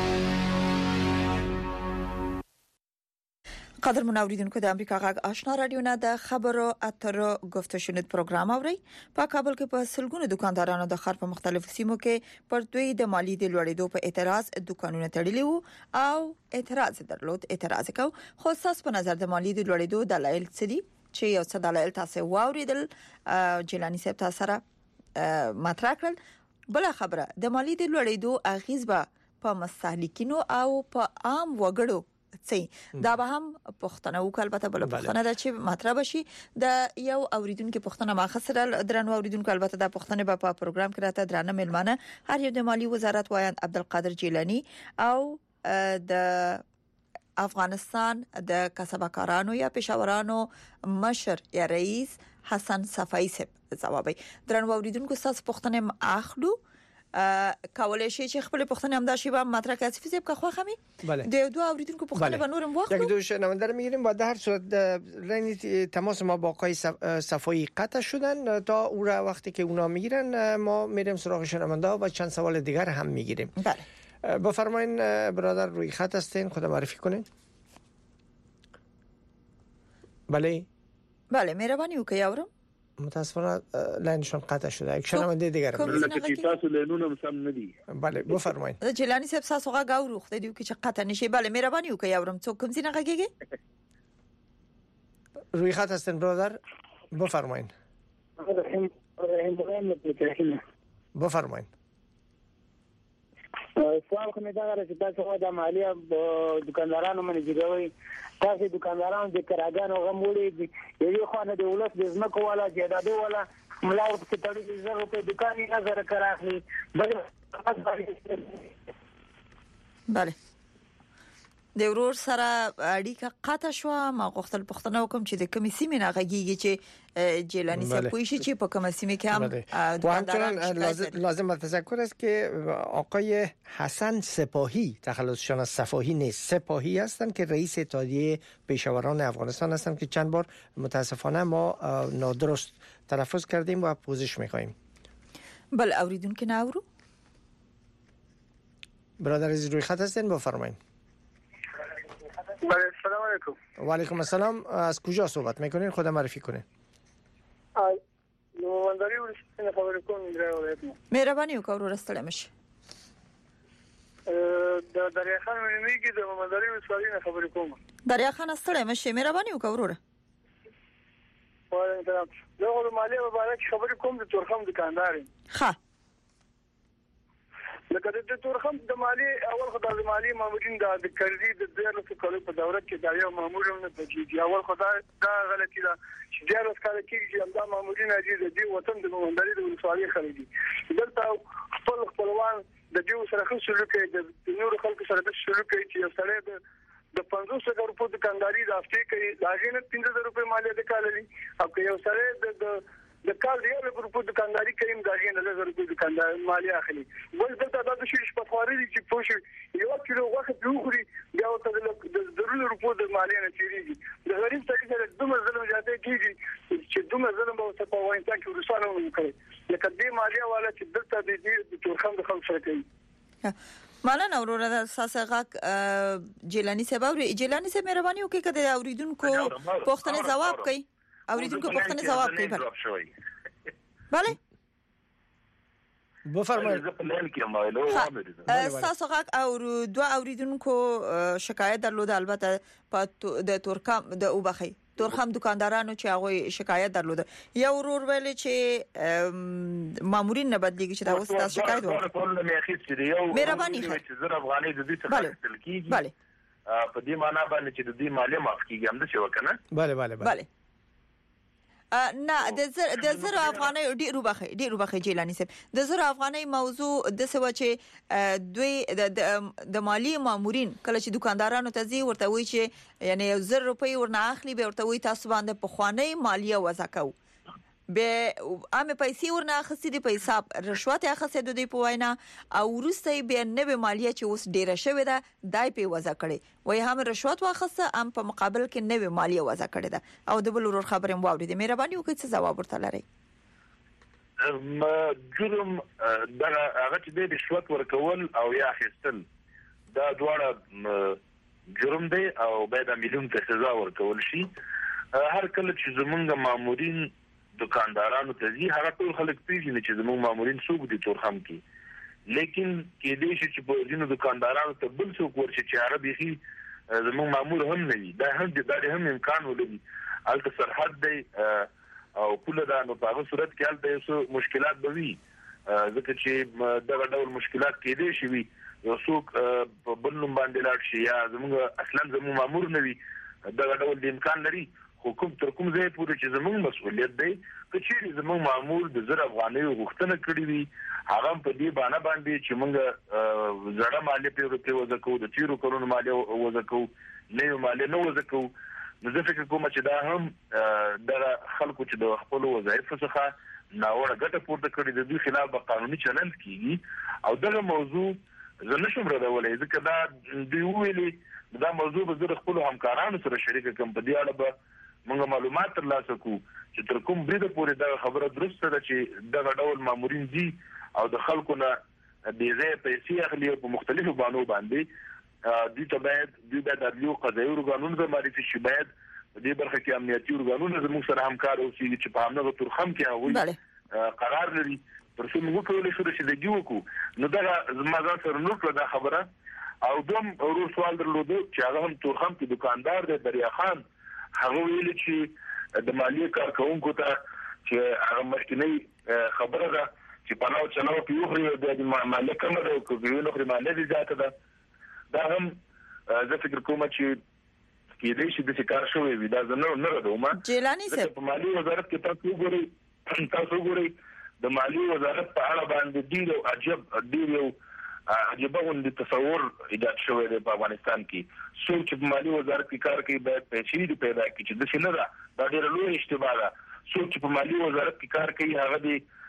[SPEAKER 5] قدر منوریدونکو د امریکا غږ آشنا رادیو نه د خبرو اترو گفتشنید پروګرام اوري. په کابل کې په سلګونو دکاندارانو د خار په مختلفو سیمو کې پر دوی د مالی د لوړېدو په اعتراض دکانونه تړلي وو او اعتراض درلود. اعتراض کو خو تاسو په نظر د مالی د لوړېدو دلایل څه دي چې یو څه دلایل تاسو واوریدل جیلانی صاحب تاسو سره مطرح کړل؟ بل خبره د مالی د لوړېدو اغیز به په مستهلکینو او په عام وګړو څه دا به هم پښتنه او البته بل پښتنه د چې مطرح شي د یو اوریدونکو پښتنه ماخسره درنو اوریدونکو البته د پښتنه په پروګرام کې راته درنه ملمانه هر یو د مالی وزارت وایي عبدالقادر جیلانی او د افغانستان د کسبکارانو یا پېښورانو مشر یا رئیس حسن صفای صاحب جوابي درنو اوریدونکو تاسو پښتنه اخلو کولای شي چې خپل پښتنه هم دا شی به مطرح کړي چې فزیب کا خوخه می د دوه اوریدونکو پښتنه به نورم واخلو
[SPEAKER 4] یک دو شنونده رو میگیریم و در هر صورت لین تماس ما با آقای صفایی قطع شدن تا اون وقتی که اونا میگیرن ما میریم سراغ شنونده و چند سوال دیگر هم میگیریم.
[SPEAKER 5] بله
[SPEAKER 4] بفرمایین برادر روی خط هستین خود معرفی کنین. بله
[SPEAKER 5] بله مهربانی وکړئ اورم
[SPEAKER 4] متاسفانه لاینشون قطع شده. یک شنونده دیگر
[SPEAKER 7] لکه تاسو لینونه سم ندي.
[SPEAKER 4] بله بفرمایید.
[SPEAKER 5] جیلانی صاحب تاسو غا غوړو خو دیو کې قطع نشي. بله مهربانی وکړئ اورم څوک کوم څنګه غږیږي
[SPEAKER 4] روی خط هستین برادر بفرمایید. بفرمایید.
[SPEAKER 10] سوال خو مې دا غواړم چې تاسو د مالیه دکاندارانو باندې جوړوي تاسو دکاندارانو د کراګانو غموړي یوه خانه د ولس د زمکو والا جیدادو والا ملاو په تړي زره په دکاني نظر کراخلي
[SPEAKER 5] بله د ورور سره اړیکه قطع شو ما غوښتل پښتنه وکم چې د کمی سیمه نه غږیږي چې جیلانی صاحب کوئی شي چې په کوم سیمه کې هم
[SPEAKER 4] دکانداران لازم لازم تذکر است که آقای حسن سپاهی تخلصشان از صفاهی نیست سپاهی هستند که رئیس اتحادیه پیشاوران افغانستان هستند که چند بار متاسفانه ما نادرست تلفظ کردیم و پوزش می‌خوایم.
[SPEAKER 5] بل اوریدون که ناورو
[SPEAKER 4] برادر عزیز روی خط هستین بفرمایید.
[SPEAKER 10] بله سلام علیکم.
[SPEAKER 4] و علیکم السلام. از کجا صحبت میکنین خود معرفی کنین.
[SPEAKER 10] نو منداری ورسته خبرې کوم درو
[SPEAKER 5] مهرباني وکړو راستړم شي.
[SPEAKER 10] د دریا خان مېږي د منداری ورسته خبرې کوم.
[SPEAKER 5] دریا خان ستړم شي مهرباني وکړو.
[SPEAKER 10] وعلیکم السلام. زه د مالیه مبارک خبرې کوم د تورخم دکاندار.
[SPEAKER 5] ښه.
[SPEAKER 10] لکه د تورخم د مالی اول خدای د مالی مامورین د قرضې د ډیرو کلو په دوره کې دا یو مامور نه بچي اول خدای دا غلطی ده چې ډیرو کال کې چې دا مامورین اجازه د دې وطن د مندري د ولسوالۍ خلګي دلته خپل خپلوان د دې سره خو سلوک کوي د نور خلکو سره د سلوک کوي چې سره د د پنځوس زره روپو دکانداري راځي کوي دا غینه پنځه زره روپے مالیه د کالري او که یو سره د د کال دی له ګروپ دکانداري کوي دا غینه له ګروپ دکاندار مالیه اخلي ول دلته دا د شي په خواري چې پوښي یو کیلو وخت پیوخري بیا ته د ضروري روپو د مالیه نه چیرېږي د غریب څخه سره دومره ظلم جاته کیږي چې دومره ظلم به څه په وایي چې ورسانه وکړي لکه دې مالیه والا چې دلته د دې تورخم د خلک سره کوي.
[SPEAKER 5] مالا نورو را ساسغاک جیلانی صاحب او جیلانی صاحب مهرباني وکړئ کده اوریدونکو پوښتنه جواب کړئ اوریدونکو پوښتنه جواب کوي. بله بفرمایید. تاسو غاک او دو اوریدونکو شکایت درلوده البته په د تورخم د اوبخي تورخم دکاندارانو چې هغه شکایت درلوده یو ورور ویل چې مامورین نه بدلیږي چې دا اوس تاسو شکایت وکړئ. مهرباني
[SPEAKER 7] چې زر افغاني د دې څخه حاصل کیږي.
[SPEAKER 5] بله
[SPEAKER 7] په دې معنی باندې چې د دې مالیه معاف کیږي هم د شو کنه.
[SPEAKER 4] بله بله
[SPEAKER 5] بله نه د زر د زر افغاني ډیرو بخي ډیرو بخي جیلانی صاحب د زر افغاني موضوع د سوه چې دوی د مالی مامورین کله چې دکاندارانو ته زی ورته وی چې یعنی زر روپۍ ورنه اخلي به ورته وی تاسو باندې په خواني مالیه وضع کوو به امه پیسې ورنه اخستې د پیسې رشوت اخستې د دې په وینا او ورسته به نه به مالیه چې اوس ډیره شوې ده دای په وضع کړي وای هم رشوت واخسته ام په مقابل کې نه به مالیه وضع کړي ده او د بل ورور خبرې مو اورید مهرباني وکړئ څه جواب ورته لري.
[SPEAKER 7] ما جرم دا هغه چې د رشوت ورکول او یا اخیستل دا دواړه جرم دی او باید مليون ته سزا ورکول شي. هر کله چې زمونږ مامورین دکاندارانو ته ځي هغه ټول خلک پیژني چې زموږ مامورین څوک دي تورخم کې لیکن کې دې چې په ځینو دکاندارانو ته بل څوک ورشي چې هغه بيخي زموږ مامور هم نه وي دا هم د هم امکان ولري الته سرحد دی او کله دا نو په صورت کې الته څه مشکلات به وي ځکه چې دا ډول مشکلات کې دي شي یو څوک په بل نوم باندې لاړ شي یا زموږ اصلا زموږ مامور نه وي دا ډول د امکان لري حکومت تر کوم ځای پورې چې زموږ مسؤلیت دی چې چیرې زموږ مامور د زر افغانۍ غوښتنه کړې وي هغه په دې باندې باندې چې موږ زړه مالیه په وځو کوو د تیرو کورونو مالیه وځو کوو نه مالیه نه وځو کوو نو زه فکر کوم چې دا هم د خلکو چې د خپل وظایفو څخه ناوړه ګټه پورته کړې د دوی خلاف به قانوني چلند کیږي او دغه موضوع زه نشم ردولی ځکه دا دوی ویلي دا موضوع به زه د خپلو همکارانو سره شریکه کړم په دې اړه به موږ معلومات ترلاسه کوو چې تر کوم بریده پورې دغه خبره درسته ده چې دغه ډول مامورین دي او د خلکو نه بې ځایه پیسې اخلي په مختلفو بانو باندې دوی ته باید دوی باید عدلي او قضایي ارګانونه ته معرفي شي باید په دې برخه کې امنیتي ارګانونه زموږ سره همکار اوسي چې په همدغه تورخم کې هغوی قرار لري تر څو موږ وکولی شو رسیدګي وکړو نو دغه زما ځان سره نوټ کړه دا خبره او دوم ورور سوال درلوده چې هغه هم تورخم کې دکاندار دی دریا خان هغه ویل چې د مالیه کارکونکو ته چې هغه مخکنی خبره ده چې پناو چناو په یو خوري د مالیه کمه ده او که یو نو مالیه زیاته ده دا هم زه فکر کوم چې کېدای شي د کار شوی وي دا زه نه ردوم
[SPEAKER 5] جیلانی صاحب
[SPEAKER 7] په مالیه وزارت کې تاسو وګورئ تاسو وګورئ د مالیه وزارت په اړه باندې ډیر عجب ډیر یو عجیبه غوندې تصور ایجاد شوی دی په افغانستان کې څوک چې په مالیه وزارت کې کار کوي باید پیسې پیدا کړي چې داسې نه ده دا ډېره لویه اشتباه ده څوک چې په مالیه وزارت کې کار کوي هغه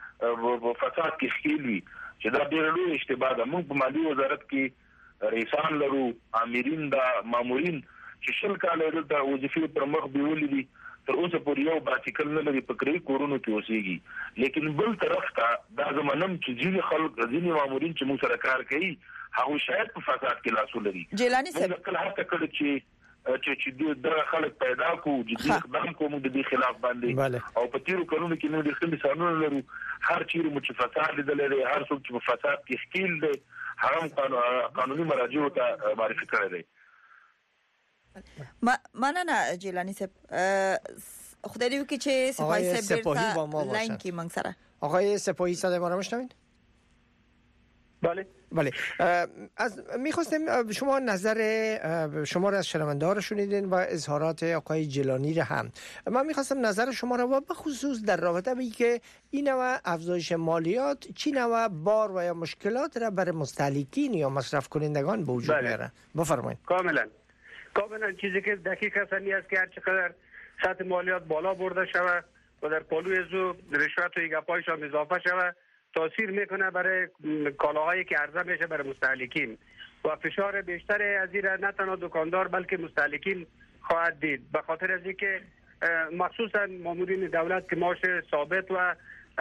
[SPEAKER 7] د فساد کې ښکیل وي چې دا ډېره لویه اشتباه ده موږ په مالیه وزارت کې رئیسان لرو امرین دا مامورین چې شل کاله دلته وظیفې پر مخ بیولې دي تر اوسه پورې یو باسیکل نه لري په کړی کورونو کې اوسېږي لیکن بل طرف ته دا زمونم چې ځینې خلک ځینې مامورین چې موږ سره کار کوي هغه شاید په فساد کې لاسو لري
[SPEAKER 5] جیلانی صاحب
[SPEAKER 7] کله هڅه کړې چې چې چې د خلک پیدا کو جدي اقدام کوم د دې خلاف باندې او په تیرو کارونو کې نو د خپل مثالونه لرو هر چیرې مو چې فساد لیدل لري هر څوک چې په فساد کې ښکیل دی هغه قانوني مراجعو ته معرفي کړی دی
[SPEAKER 5] ما مننه جیلانی صاحب خدای دې وکړي چې سپاهی صاحب بیرته لاین کې منګ سره
[SPEAKER 4] آقای سپاهی صدای ما رو میشنوید؟
[SPEAKER 6] بله
[SPEAKER 4] بله از میخواستم شما نظر شما را از شنونده رو شنیدین و اظهارات آقای جیلانی را هم من میخواستم نظر شما را و به خصوص در رابطه با اینکه این نوع افزایش مالیات چی نوع بار و یا مشکلات را برای مستهلکین یا مصرف کنندگان به وجود میاره بفرمایید.
[SPEAKER 6] کاملا کاملا چیزی که دقیق هستنی است که هر چقدر سطح مالیات بالا برده شود و در پالوی زو رشوت و گپایش هم اضافه شود تاثیر میکنه برای کالاهایی که عرضه میشه برای مستهلکین و فشار بیشتر از این نه تنها دکاندار بلکه مستهلکین خواهد دید به خاطر از اینکه مخصوصا مامورین دولت که معاش ثابت و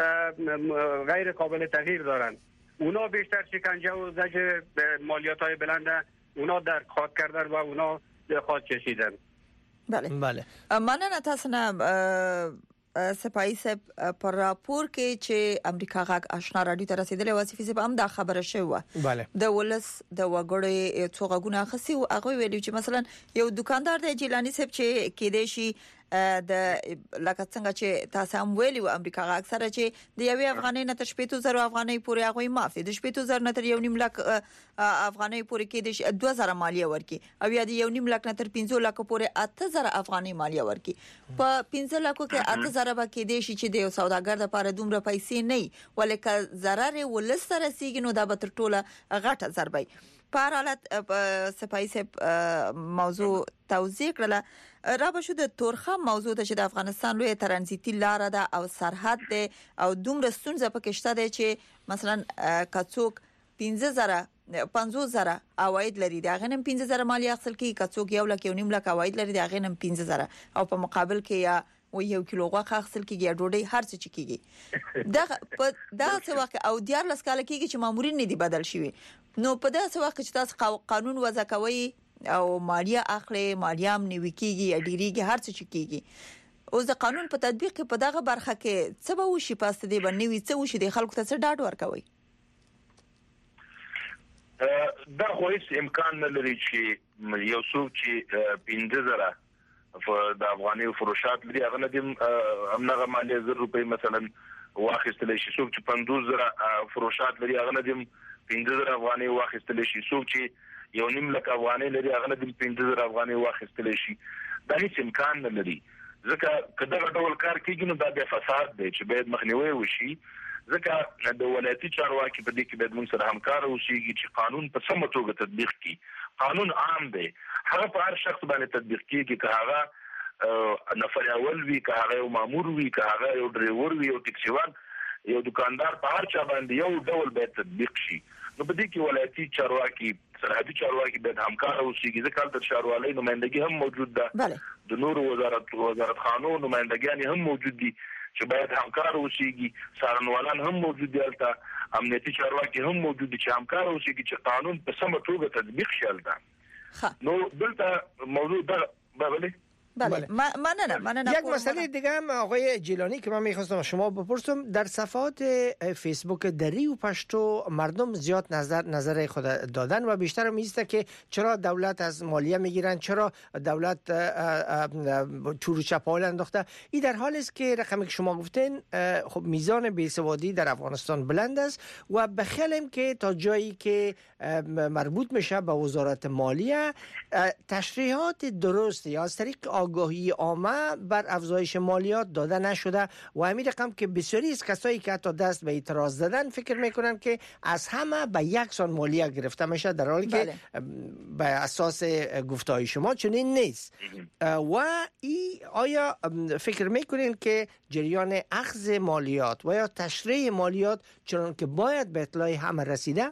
[SPEAKER 6] غیر قابل تغییر دارن اونا بیشتر شکنجه و زجر مالیات های بلند اونا در خواهد کردن و اونا خواهد کشیدن.
[SPEAKER 5] بله
[SPEAKER 4] بله
[SPEAKER 5] مننه تاسو نه سپاهی صاحب پر راپور کې چې امریکا غاک آشنا رادیو ته رسیدلې وظیفه صاحب هم دا خبره شوه د ولس د وګړي څو غوونه خسي او هغه ویلي چې مثلا یو دکاندار د جیلانی صاحب چې کې دی شي د لکه څنګه چې تاسو هم ویلي و امریکا غاک سره چې د یوې افغانۍ نه تر شپږ زره افغانۍ پورې هغه معاف دي د شپږ زره نه تر یو نیم لک افغانۍ پورې کې د دوه زره مالیه ورکي او یا د یو نیم لک نه تر پنځه لک پورې اته زره افغانۍ مالیه ورکي په پنځه لکو کې اته زره به کې دي چې د یو سوداګر لپاره دومره پیسې نه ولکه ضرر ولسته رسیږي نو دا به تر ټوله غټه ضربه په حالت سپاهی صاحب موضوع توضیح کړله را به شو د تورخم موضوع ته چې د افغانستان لوی ترانزیتي لار ده او سرحد ده او دومره ستونزه پکې شته ده چې مثلا کڅوک پنځه زره پنځوس زره عواید لري دا غنم پنځه زره مالیه اخیستل کی کڅوک یو لک یو نیم لک عواید لري دا غنم پنځه زره او په مقابل کې یا و یو کیلو غوښه اخیستل کیږي یا ډوډۍ هر څه کیږي دا په داسې وخت او دیار لس کال کیږي چې مامورین نه دي بدل شوی نو په داسې وخت چې تاسو قانون وضع کوي او مالیه اخلي مالیه هم نیوي کیږي یا ډیریږي هر څه کیږي اوس د قانون په تطبیق کې په دغه برخه کې څه به وشي پاست دی باندې وي څه وشي د خلکو ته څه ډاډ ورکوي
[SPEAKER 7] دا خو هیڅ امکان نه لري چې یو څوک چې پنځه زره د افغاني فروشات لري هغه د همغه مالیه زر روپۍ مثلا واخیستل شي څوک چې پنځوس زره فروشات لري هغه نه دي پنځه زره افغانۍ واخیستل شي څوک چې یو نیم لک افغانۍ لري هغه نه دي پنځه زره افغانۍ واخیستل شي دا هیڅ امکان نه لري ځکه کله ډول کار کیږي نو دا د فساد دی چې باید مخنیوي وشي ځکه د ولایتي چارواکي په دې کې باید موږ سره همکار اوسئ چې قانون په سمه توګه تطبیق کړي قانون عام دی هغه په هر شخص باندې تطبیق کیږي که هغه نفر اول وي که هغه یو مامور وي که هغه یو ډرایور وي یو ټیکسیوان یو دکاندار په هر چا باندې یو ډول باید تطبیق شي نو په دې کې ولایتي چارواکي سرحدي چارواکي باید همکار اوسئ ځکه د چارواکۍ نمائندګي هم موجود ده د نورو وزارت وزارت خانو نمائندګان هم موجود دي چې باید همکار اوسئ څارنوالان هم موجود دي البته امنیتي چارواکي هم موجود دي چې همکار اوسئ چې قانون په سمه توګه تطبیق شي البته نو دلته موضوع ده بله
[SPEAKER 5] بله مننه مننه
[SPEAKER 4] یک مسئله دیگه هم آقای جیلانی که من میخواستم شما بپرسم در صفحات فیسبوک دری و پشتو مردم زیاد نظر نظر خود دادن و بیشتر هم ایسته که چرا دولت از مالیه میگیرن چرا دولت چور و چپاول انداخته این در حالی است که رقمی که شما گفتین خب میزان بیسوادی در افغانستان بلند است و بخیلیم که تا جایی که مربوط میشه به وزارت مالیه تشریحات درست یا از طریق آگاهی عامه بر افزایش مالیات داده نشده و همین رقم که بسیاری از کسایی که حتی دست به اعتراض زدن فکر میکنن که از همه به یک سان مالیه گرفته میشه در حالی بله. که به اساس گفته‌های شما چنین نیست و ای آیا فکر میکنین که جریان اخذ مالیات و یا تشریح مالیات چون که باید به اطلاع همه رسیده؟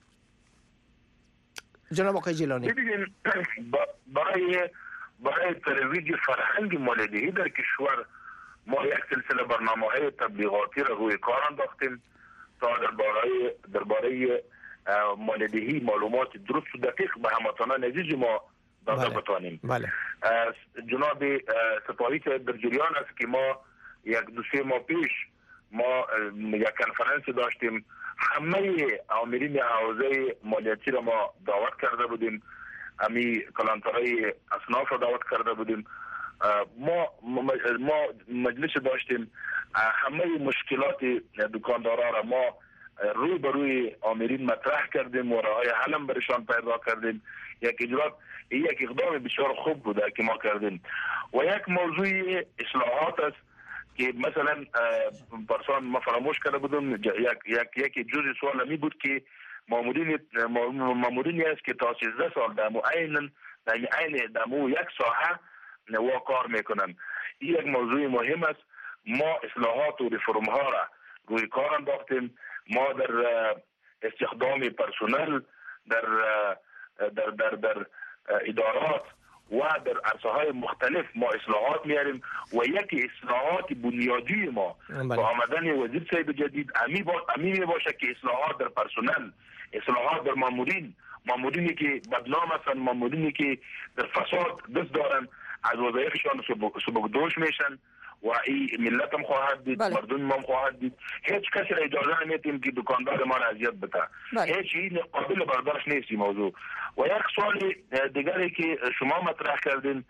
[SPEAKER 4] جناب آقای جیلانی
[SPEAKER 7] ببینید برای برای ترویج فرهنگ مالیدهی در کشور ما یک سلسله برنامه‌های تبلیغاتی را روی کار انداختیم تا درباره درباره مالیدهی معلومات درست و دقیق به هموطنان عزیز ما داده بتوانیم.
[SPEAKER 4] بله.
[SPEAKER 7] جناب سپاهی که در جریان است که ما یک دو سه ماه پیش ما یک کنفرانس داشتیم همه آمرین حوزه مالیاتی را ما دعوت کرده بودیم امی کلانترهای اصناف را دعوت کرده بودیم ما ما مجلس داشتیم همه مشکلات دکاندارا را ما روی به روی آمرین مطرح کردیم و راههای حل برشان پیدا کردیم یک اجرات یک اقدام بسیار خوب بوده که ما کردیم و یک موضوع اصلاحات است که مثلا پرسان ما فراموش کرده بودم یک یک یک جزء سوال می بود که مامورین مامورینی است که تا سیزده سال در معین در عین دمو یک ساحه و کار میکنن. این یک موضوع مهم است. ما اصلاحات و رفرم ها را روی کار انداختیم. ما در استخدام پرسنل در در در در ادارات و در عرصه های مختلف ما اصلاحات میاریم و یکی اصلاحات بنیادی ما با آمدن وزیر صاحب جدید امی با امی باشه که اصلاحات در پرسنل، اصلاحات در مامورین، مامورینی که بدنام هستند، مامورینی که در فساد دست دارن از وظایفشان سبکدوش میشن و این ملت هم خواهد دید، مردم هم خواهد دید. هیچ کسی را اجازه نمیدیم که دکاندار ما را اذیت بده. هیچ این قابل برداشت نیست این موضوع. و یک سوال دیگری که شما مطرح کردین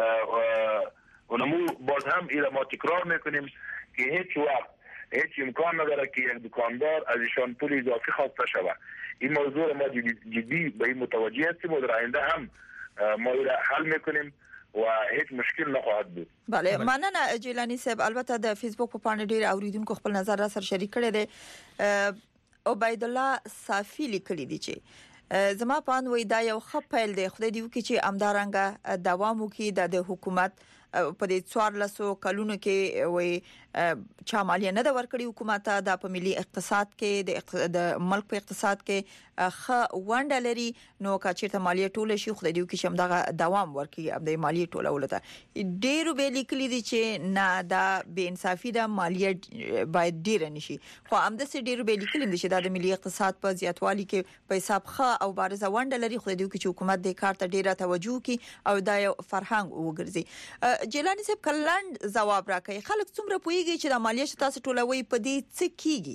[SPEAKER 7] و نمو باز هم این ما تکرار میکنیم که هیچ وقت هیچ امکان نداره که یک دکاندار از ایشان پول اضافی خواسته شود. این موضوع ما جدی به این متوجه هستیم و در آینده هم ما این حل میکنیم و هیڅ مشکل نه خواهد بود.
[SPEAKER 5] بله مننه جیلانی صاحب. البته د فیسبوک په پاڼه ډیر اوریدونکو خپل نظر را سره شریک کړي دي. عبید الله صافی لیکلی دی چې زما پاند وای دا یو ښه پیل دی، خدای دی وکړي چې امدارنګ دوام وکړي د حکومت په دې څوارلسو کلونو کې وای چا مالیه نه د ورکړي حکومت د په ملي اقتصاد کې د ملک په اقتصاد کې ښه ونډه لري. نو که چیرته مالیه ټوله شي خدای دی وکړي چې همدغه دوام ورکړي د مالیه ټولولو ته. ډیرو به لیکلي دي چې نه دا بې انصافي ده، مالیه باید ډیره نشي، خو همداسې ډیرو به لیکلي دي چې دا د ملي اقتصاد په زیاتوالي کې په حساب ښه او بارزه ونډه لري. خدای دی وکړي چې حکومت دې کار ته ډیره توجه وکړي او دا یو فرهنګ وګرځي. جیلانی صاحب کلند جواب راکړي، خلک څومره پوهیږي چې د مالیه تاسو ټولوي په دې څه کیږي؟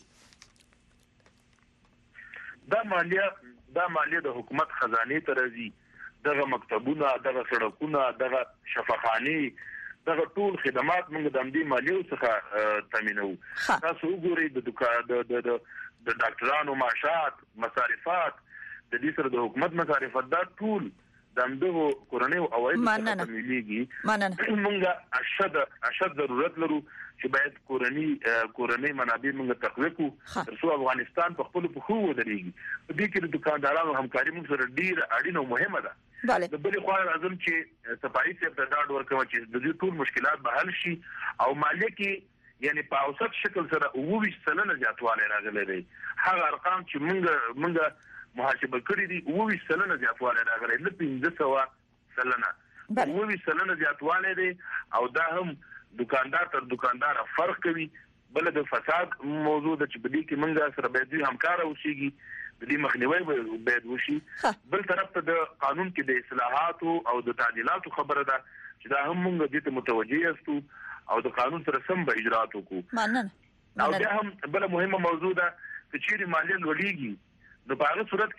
[SPEAKER 7] دا مالیه دا مالیه د حکومت خزانه ته راځي. دغه مکتبونه، دغه سړکونه، دغه شفاخانه، دغه ټول خدمات موږ د امدي مالیو څخه تامینو. تاسو وګورئ د د د د ډاکټرانو معاشات، مصارفات، د دې سره د حکومت مصارفات، دا ټول د امدغه کورنۍ او عواید څخه تامینېږي. موږ اشد اشد ضرورت لرو چې باید کورنۍ کورنۍ منابع موږ تقویه کړو تر څو افغانستان په خپل پخو ودرېږي. په دې کې د دکاندارانو همکاري موږ سره ډیر اړینه او مهمه ده. د بلې خوا راځم چې صفایي صاحب ته ډاډ ورکوم چې د دې ټول مشکلات به حل شي او مالیه کې یعنی په اوسط شکل سره اووه سلنه زیاتوالی راغلی دی. هغه ارقام چې موږ موږ محاسبه کړی دي اووه سلنه زیاتوالی راغلی، نه پنځه سوه سلنه، اووه سلنه زیاتوالی دی او دا هم دکاندار تر دکاندار فرق کوي. بل د فساد موضوع د چې بدی کې موږ سره باید همکار اوسېږي، د دې مخنیوي باید وشي. بل طرف ته د قانون کې د اصلاحاتو او د تعدیلاتو خبره ده چې دا هم موږ دې ته متوجه یاستو او د قانون سره سم به اجرات وکړو. مننه. او بیا هم بل مهمه موضوع ده چې چیرې مالیه لوړیږي نو په هغه صورت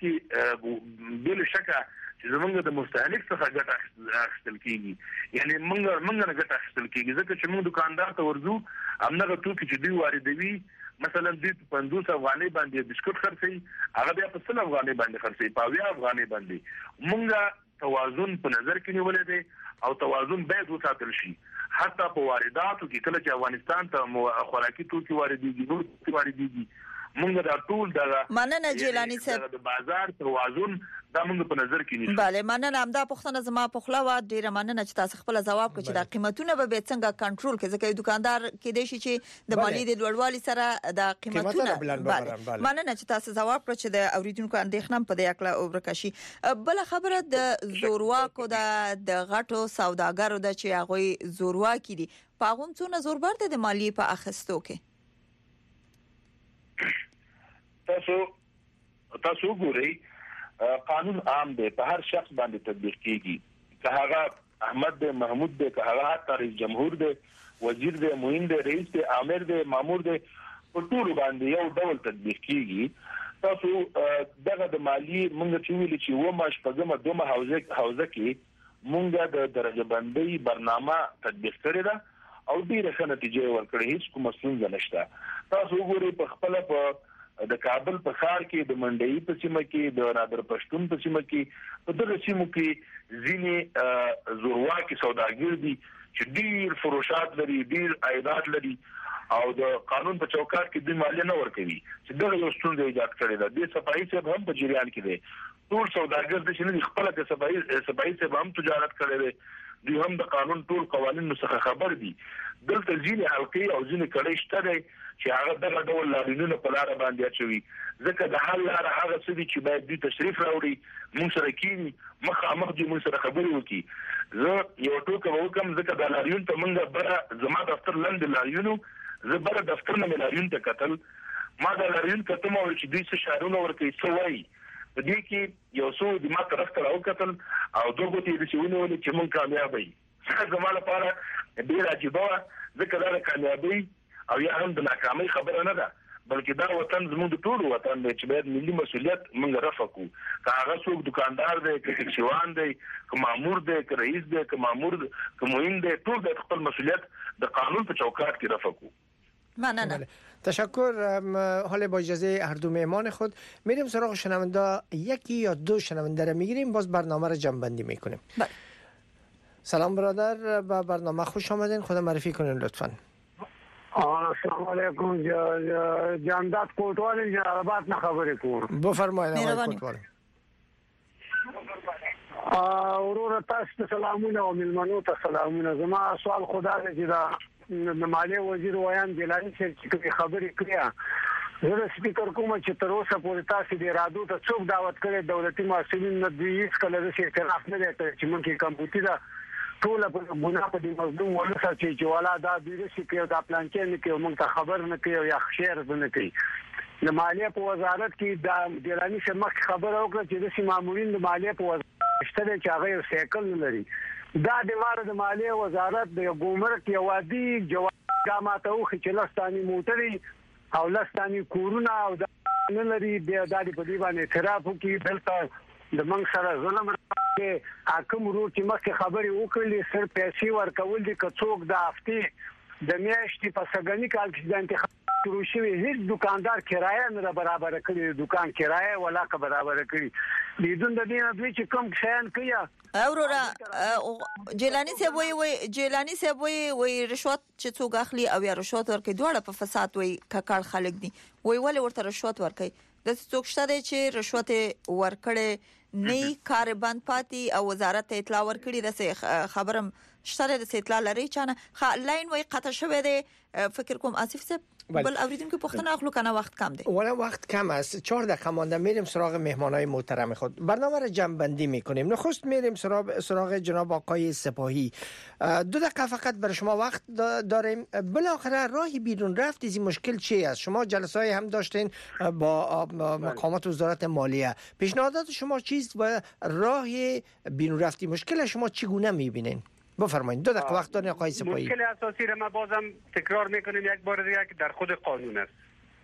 [SPEAKER 7] کې بل شکه چې زمونږ د مستهلک څخه ګټه اخیستل کیږي، یعنی موږ موږ نه ګټه اخیستل کیږي ځکه چې موږ دکاندار ته ورځو همغه توکي چې دوی واردوي مثلا دوی په پنځوس افغانۍ باندې بسکټ خرڅوي، هغه بیا په سل افغانۍ باندې خرڅوي، په اویا افغانۍ باندې. موږ توازن په نظر کې نیولې دی او توازن باید وساتل شي. حتی په وارداتو کې کله چې افغانستان ته خوراکي توکي واردېږي، نور توکي واردېږي، موږ دا ټول دغه
[SPEAKER 5] مننه جیلانی صاحب
[SPEAKER 7] د بازار توازن دا موږ په نظر کې نیسو.
[SPEAKER 5] bale مننه. همدا پوښتنه زما په خلا و ډیره مننه چې تاسو خپل جواب کړی چې دا قیمتونه به څنګه کنټرول کړي ځکه دکاندار کې دی چې د مالی د لوړوالي سره د قیمتونه bale مننه چې تاسو جواب کړی چې د اوریدونکو اندېښنه په دې اکلا ورکشي. بل خبره د زورواکو د غټو سوداګرو د چې هغه زورواکي دي په هغه څونه زوربر دي د مالی په اخستو کې.
[SPEAKER 7] تاسو تاسو ګورئ قانون عام دی، په هر شخص باندې تطبیق کیږي، که هغه احمد دی، محمود دی، که هغه حتی رئیس جمهور دی، وزیر دی، معین دی، رئیس دی، امر دی، مامور دی، په ټول باندې یو ډول تطبیق کیږي. تاسو دغه د مالی موږ چې ویل چې و ماش په دمه دومره حوزه حوزه کې موږ د درجه بندي برنامه تطبیق کړی ده او ډیره ښه نتیجه ورکړې، هیڅ کوم ستونزه نشته. تاسو وګورئ په خپل په د کابل په ښار کې، د منډي په سیمه کې، د نادر پښتون په سیمه کې، په دغه سیمو کې ځینې زورواکي سوداګر دي چې ډیر فروشات لري، ډیر عایدات لري او د قانون په چوکاټ کې د مالیه نه ورکوي چې دغه یو ستونزه ایجاد کړې ده. د صفایي صاحب هم په جریان کې دي، ټول سوداګر د شنو خپل د صفایي صفایي صاحب هم تجارت کړي دي، دوی هم د قانون ټول قوانینو څخه خبر دي. دلته ځینې حلقې او ځینې کړي شته دي چې هغه دغه ډول لاریونونه په لار باندې اچوي، ځکه د حل لار هغه څه دي چې باید دوی تشریف راوړي، موږ سره کینی مخامخ دي، موږ سره خبرې وکړي. زه یو ټوکه وکم ځکه د لاریون ته موږ بره زما دفتر لند لاریونو زه بره دفتر نه لاریون ته کتل، ما د لاریون کتم او چې دوی څه شعارونه ورکوي څه وایي، په دې کې یو څو د ما طرف ته راوکتل او دوه ګوتې د شیونه ولې چې موږ کامیاب یو. زما لپاره ډیر عجیبه وه ځکه دا د کامیابۍ او یا هم د ناکامۍ خبره نه ده، بلکې دا وطن زموږ د ټولو وطن دی چې باید ملي مسؤلیت موږ رفع کړو. که هغه څوک دکاندار دی، که ټکسیوان دی، که مامور دی، که رئیس دی، که مامور که معین دی، ټول باید خپل مسؤلیت د قانون په چوکاټ کې رفع کړو.
[SPEAKER 5] ممنونم.
[SPEAKER 4] تشکر. حالا با اجازه هر دو مهمان خود میریم سراغ شنونده، یکی یا دو شنونده را میگیریم، باز برنامه را جمع بندی میکنیم.
[SPEAKER 5] بله.
[SPEAKER 4] سلام برادر، به برنامه خوش آمدین، خود معرفی کنین لطفاً.
[SPEAKER 9] السلام علیکم. جانداد کوټوال جلالآباد نه خبرې کوم.
[SPEAKER 4] بفرمایئ آقای کوټوال.
[SPEAKER 9] ورور تاسو ته سلامونه او ملمنو ته سلامونه. زما سوال خدا دې چې دا د مالیه وزیر ویان جیلانی چې خبرې کړې، زه سپیکر کوم چې تر اوسه پورې تاسو د رادیو ته څوک دعوت کړي دولتي مسؤلین نه دوی هیڅ کله د اختلاف نه لري چې موږ کې کمپیوټر ټول په ګناه په دې مظلوم ولسه چې والا دا ډیره شي کې دا پلان کې نه کې موږ ته خبر نه کوي یا شیر نه کوي. د مالیه په وزارت کې د جیلانی شمخ خبر اوکړه چې د مامورین د مالیه په وزارت شته چې هغه سایکل نه لري. دا د مار د مالیه وزارت د ګمرک یو وادي جواب ماته خو چې لستاني موټري او لستاني کورونه او د نه لري د دادی په دی باندې اعتراف کوي دلته د منګ سره ظلم چې حکم ورو چې مخکې خبرې وکړلې سر پیسې ورکول دي که څوک د هفتې د میاشتې په سګنی کال کې د انتخاب شروع شوی هیڅ دکاندار کرایه نه برابر کړي دکان کرایه ولا که برابر کړي لیدون د دې نه دوی چې کم شیان کوي
[SPEAKER 5] اورورا جیلانی صاحب وی وی جیلانی صاحب وی وی رشوت چې څوک اخلي او یا رشوت ورکړي دواړه په فساد وی ککړ خلک دي وی ولې ورته رشوت ورکړي د څوک شته چې رشوت ورکړي نه کار بند پاتې او وزارت اطلاع ورکړي د خبرم شته د اطلاع لري چې لاین وی قطع شوه دی فکر کوم آصف صاحب بل اوریدونکو پختنه اخلو کنه وقت کم دی
[SPEAKER 4] ولی وقت کم است چهار دقیقه مونده میریم سراغ مهمانای محترم خود برنامه را جمع بندی میکنیم نخست میریم سراغ سراغ جناب آقای سپاهی دو دقیقه فقط برای شما وقت داریم بالاخره راهی بیرون رفت از این مشکل چی است شما جلسه‌ای هم داشتین با مقامات وزارت مالیه پیشنهادات شما چیست و راه بیرون رفتی مشکل شما چگونه میبینین بفرمایید دو دقیقه وقت دارین آقای سپاهی
[SPEAKER 6] مشکل اساسی را ما بازم تکرار میکنیم یک بار دیگه که در خود قانون است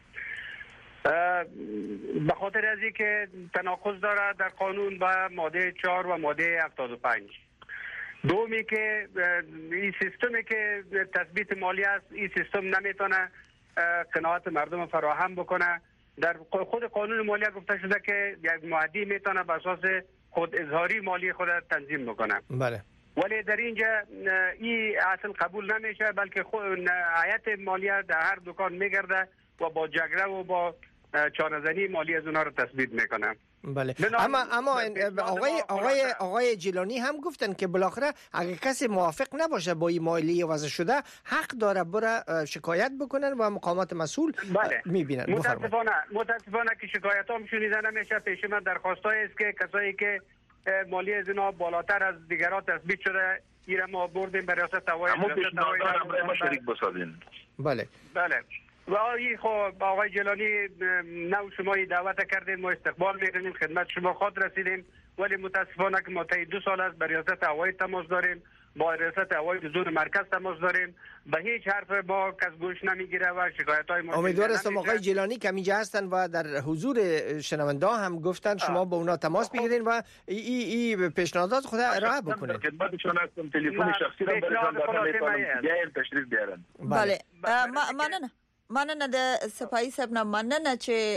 [SPEAKER 6] به خاطر از اینکه تناقض داره در قانون با ماده چهار و ماده هفتاد و پنج دومی که این سیستمی که تثبیت مالی است این سیستم نمیتونه قناعت مردم فراهم بکنه در خود قانون مالیه گفته شده که یک معدی میتونه به اساس خود اظهاری مالی خود تنظیم بکنه
[SPEAKER 4] بله
[SPEAKER 6] ولی در اینجا این اصل قبول نمیشه بلکه هیئت مالیه در هر دکان میگرده و با جگره و با چانه‌زنی مالی از اونها رو تثبیت میکنه
[SPEAKER 4] بله اما اما آقای آقای آقای جیلانی هم گفتن که بالاخره اگه کسی موافق نباشه با این مالیه وضع شده حق داره بره شکایت بکنن و مقامات مسئول
[SPEAKER 6] بله.
[SPEAKER 4] میبینن
[SPEAKER 6] متاسفانه متاسفانه که شکایت هم شنیده نمیشه پیش من درخواستایی است که کسایی که مالی از اینا بالاتر از دیگران تثبیت شده ایره ما بردیم به ریاست هوایی
[SPEAKER 7] ما شریک بسازین
[SPEAKER 6] بله بله و این خب آقای جیلانی نو شما دعوت کردین ما استقبال میکنیم خدمت شما خود رسیدیم ولی متاسفانه که ما تا دو سال است به ریاست هوایی تماس داریم با ریاست هوایی زون مرکز تماس داریم به هیچ حرف ما کس گوش نمیگیره و شکایت های ما
[SPEAKER 4] امیدوار هستم آقای جیلانی که اینجا هستن و در حضور شنونده هم گفتن شما با اونا تماس بگیرین و ای ای پیشنهادات خود ارائه بکنین
[SPEAKER 7] خدمتشون هستم تلفن شخصی را برای دادن بیاین تشریف بیارن
[SPEAKER 5] بله مننه مننه د سپاهی صاحب نه مننه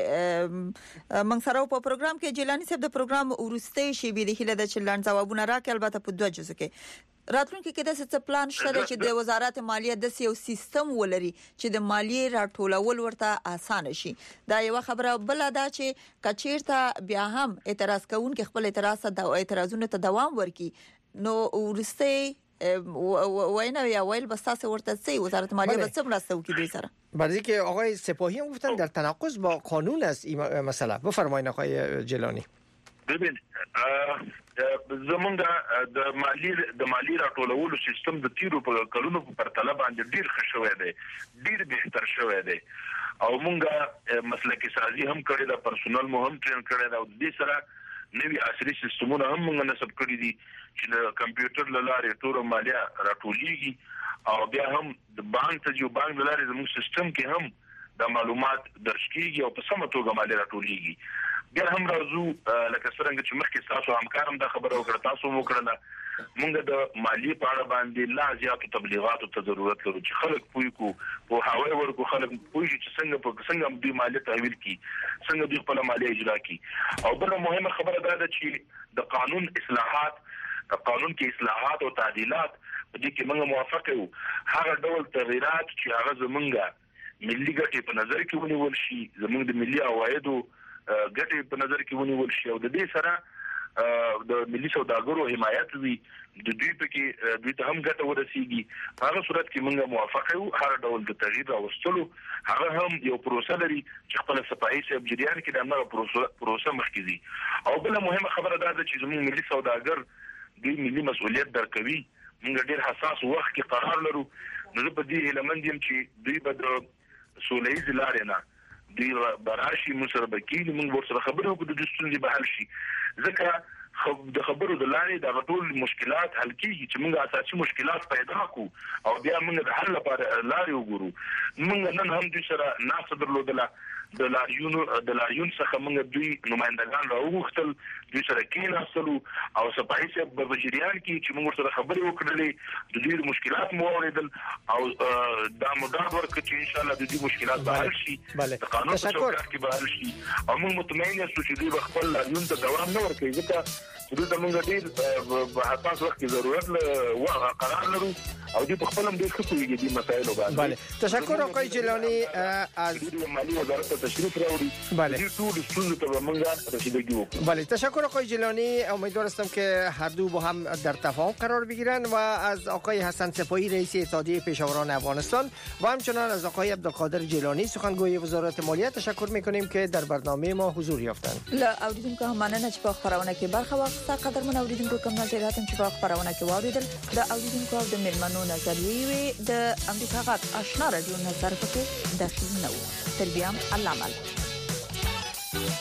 [SPEAKER 5] چې موږ سره په پروګرام کې جیلانی صاحب د پروګرام ورسته شی به د هله د چلان ځوابونه راکړل البته په دوه جزو کې راتلونکي کې د څه پلان شته چې د وزارت مالیه د یو سیستم ولري چې د مالیه راټولول ورته اسانه شي دا یو خبره بل دا چې کچیرته بیا هم اعتراض کوونکي خپل اعتراض ته اعتراضونه ته دوام ورکي نو ورسته وینا یا ویل بس تاسو ورته سي وزارت مالیه به څه مرسته وکړي دوی سره
[SPEAKER 4] برای که آقای سپاهی هم گفتن در تناقض با قانون است این مسئله بفرمایید آقای جیلانی
[SPEAKER 7] ببین زمونږ د مالی د مالی راټولولو سیستم د تیرو په کلونو په پرتله باندې ډیر ښه شوی دی ډیر بهتر شوی دی او مونږه مسلکي سازي هم کړی دا پرسونل مو هم ټرین کړی دا او د سره نوی عصري سیستمونه هم موږ نصب کړی دي چې د کمپیوټر لاره ټول مالیه راټولېږي او بیا هم د بانک ته یو بانک لاره زموږ سیستم کې هم د معلومات درج کیږي او په سمه توګه مالیه راټولېږي بیا هم راځو لکه څنګه چې مخکې تاسو همکارم دا خبره وکړه تاسو مو کړنه موږ د مالیه په اړه باندې لا زیاتو تبلیغاتو ته ضرورت لرو چې خلک پوي کو په هواي ورکو خلک پوي چې څنګه په څنګه د مالیه تحویل کی څنګه د خپل مالیه اجرا کی او بل مهمه خبره دا ده چې د قانون اصلاحات د قانون کې اصلاحات او تعدیلات په دې کې موږ موافق یو هغه ډول تغیرات چې هغه زمونږه ملي ګټې په نظر کې ونیول شي زمونږ د ملي عوایدو ګټې په نظر کې ونیول شي او د دې سره د ملي سوداګرو حمایت وي د دوی په کې دوی ته هم ګټه ورسیږي په هغه صورت کې موږ موافق یو هر ډول د تغییر راوستلو هغه هم یو پروسه لري چې خپل صفایي سب جریان کې د هغه پروسه پروسه مخکې دي او بل مهمه خبره دا ده چې زموږ ملي سوداګر دوی ملي مسؤلیت درکوي موږ ډیر حساس وخت کې قرار لرو نو په دې لمن دي چې دوی به د سولېز لارې نه دی براشي مسربکی موږ ورسره خبرو کوو د ستونزې به حل شي ځکه د خبرو د لارې د ټول مشکلات حل کیږي چې موږ اساسي مشکلات پیدا کو او بیا موږ د حل لپاره لارې وګورو موږ نن هم د سره ناس درلودله د لاریون د لاریون څخه موږ دوی نمائندگان راوغختل دوی سره کېناستلو او صفایي صاحب په جریان کې چې موږ سره خبرې وکړلې د دوی مشکلات مو اوریدل او دا مدار ورکړي چې ان شاء الله د دوی مشکلات به حل شي د قانون په چوکاټ کې به حل شي او موږ مطمئن یو چې دوی خپل لاریون ته دوام نه ورکوي ځکه دوی ته موږ ډېر په حساس وخت کې ضرورت له قرار لرو او دوی په خپل هم ډېر ښه پوهېږي دې مسایلو باندې.
[SPEAKER 4] بله تشکر آقای جیلانی از
[SPEAKER 7] مالی وزارت ته تشریف راوړي.
[SPEAKER 4] بله
[SPEAKER 7] دې ټول ستونزو ته به موږ رسیدگی وکړو.
[SPEAKER 4] بله تشکر آقای جیلانی. امیدوار هستم که هر دو با هم در تفاهم قرار بگیرن و از آقای حسن سپاهی رئیس اتحادیه پیشاوران افغانستان و همچنان از آقای عبدالقادر جیلانی سخنگوی وزارت مالیه تشکر میکنیم که در برنامه ما حضور یافتند.
[SPEAKER 5] لا اوریدونکو هم مننه چې په خبرونه کې برخه واخیسته. قدرمن اوریدونکو کوم نظریات چې په خبرونه کې واوریدل د اوریدونکو او د مېرمنو نظریې د امریکا غږ آشنا رادیو نظر پکې داخل نه و. تر بیا الله مل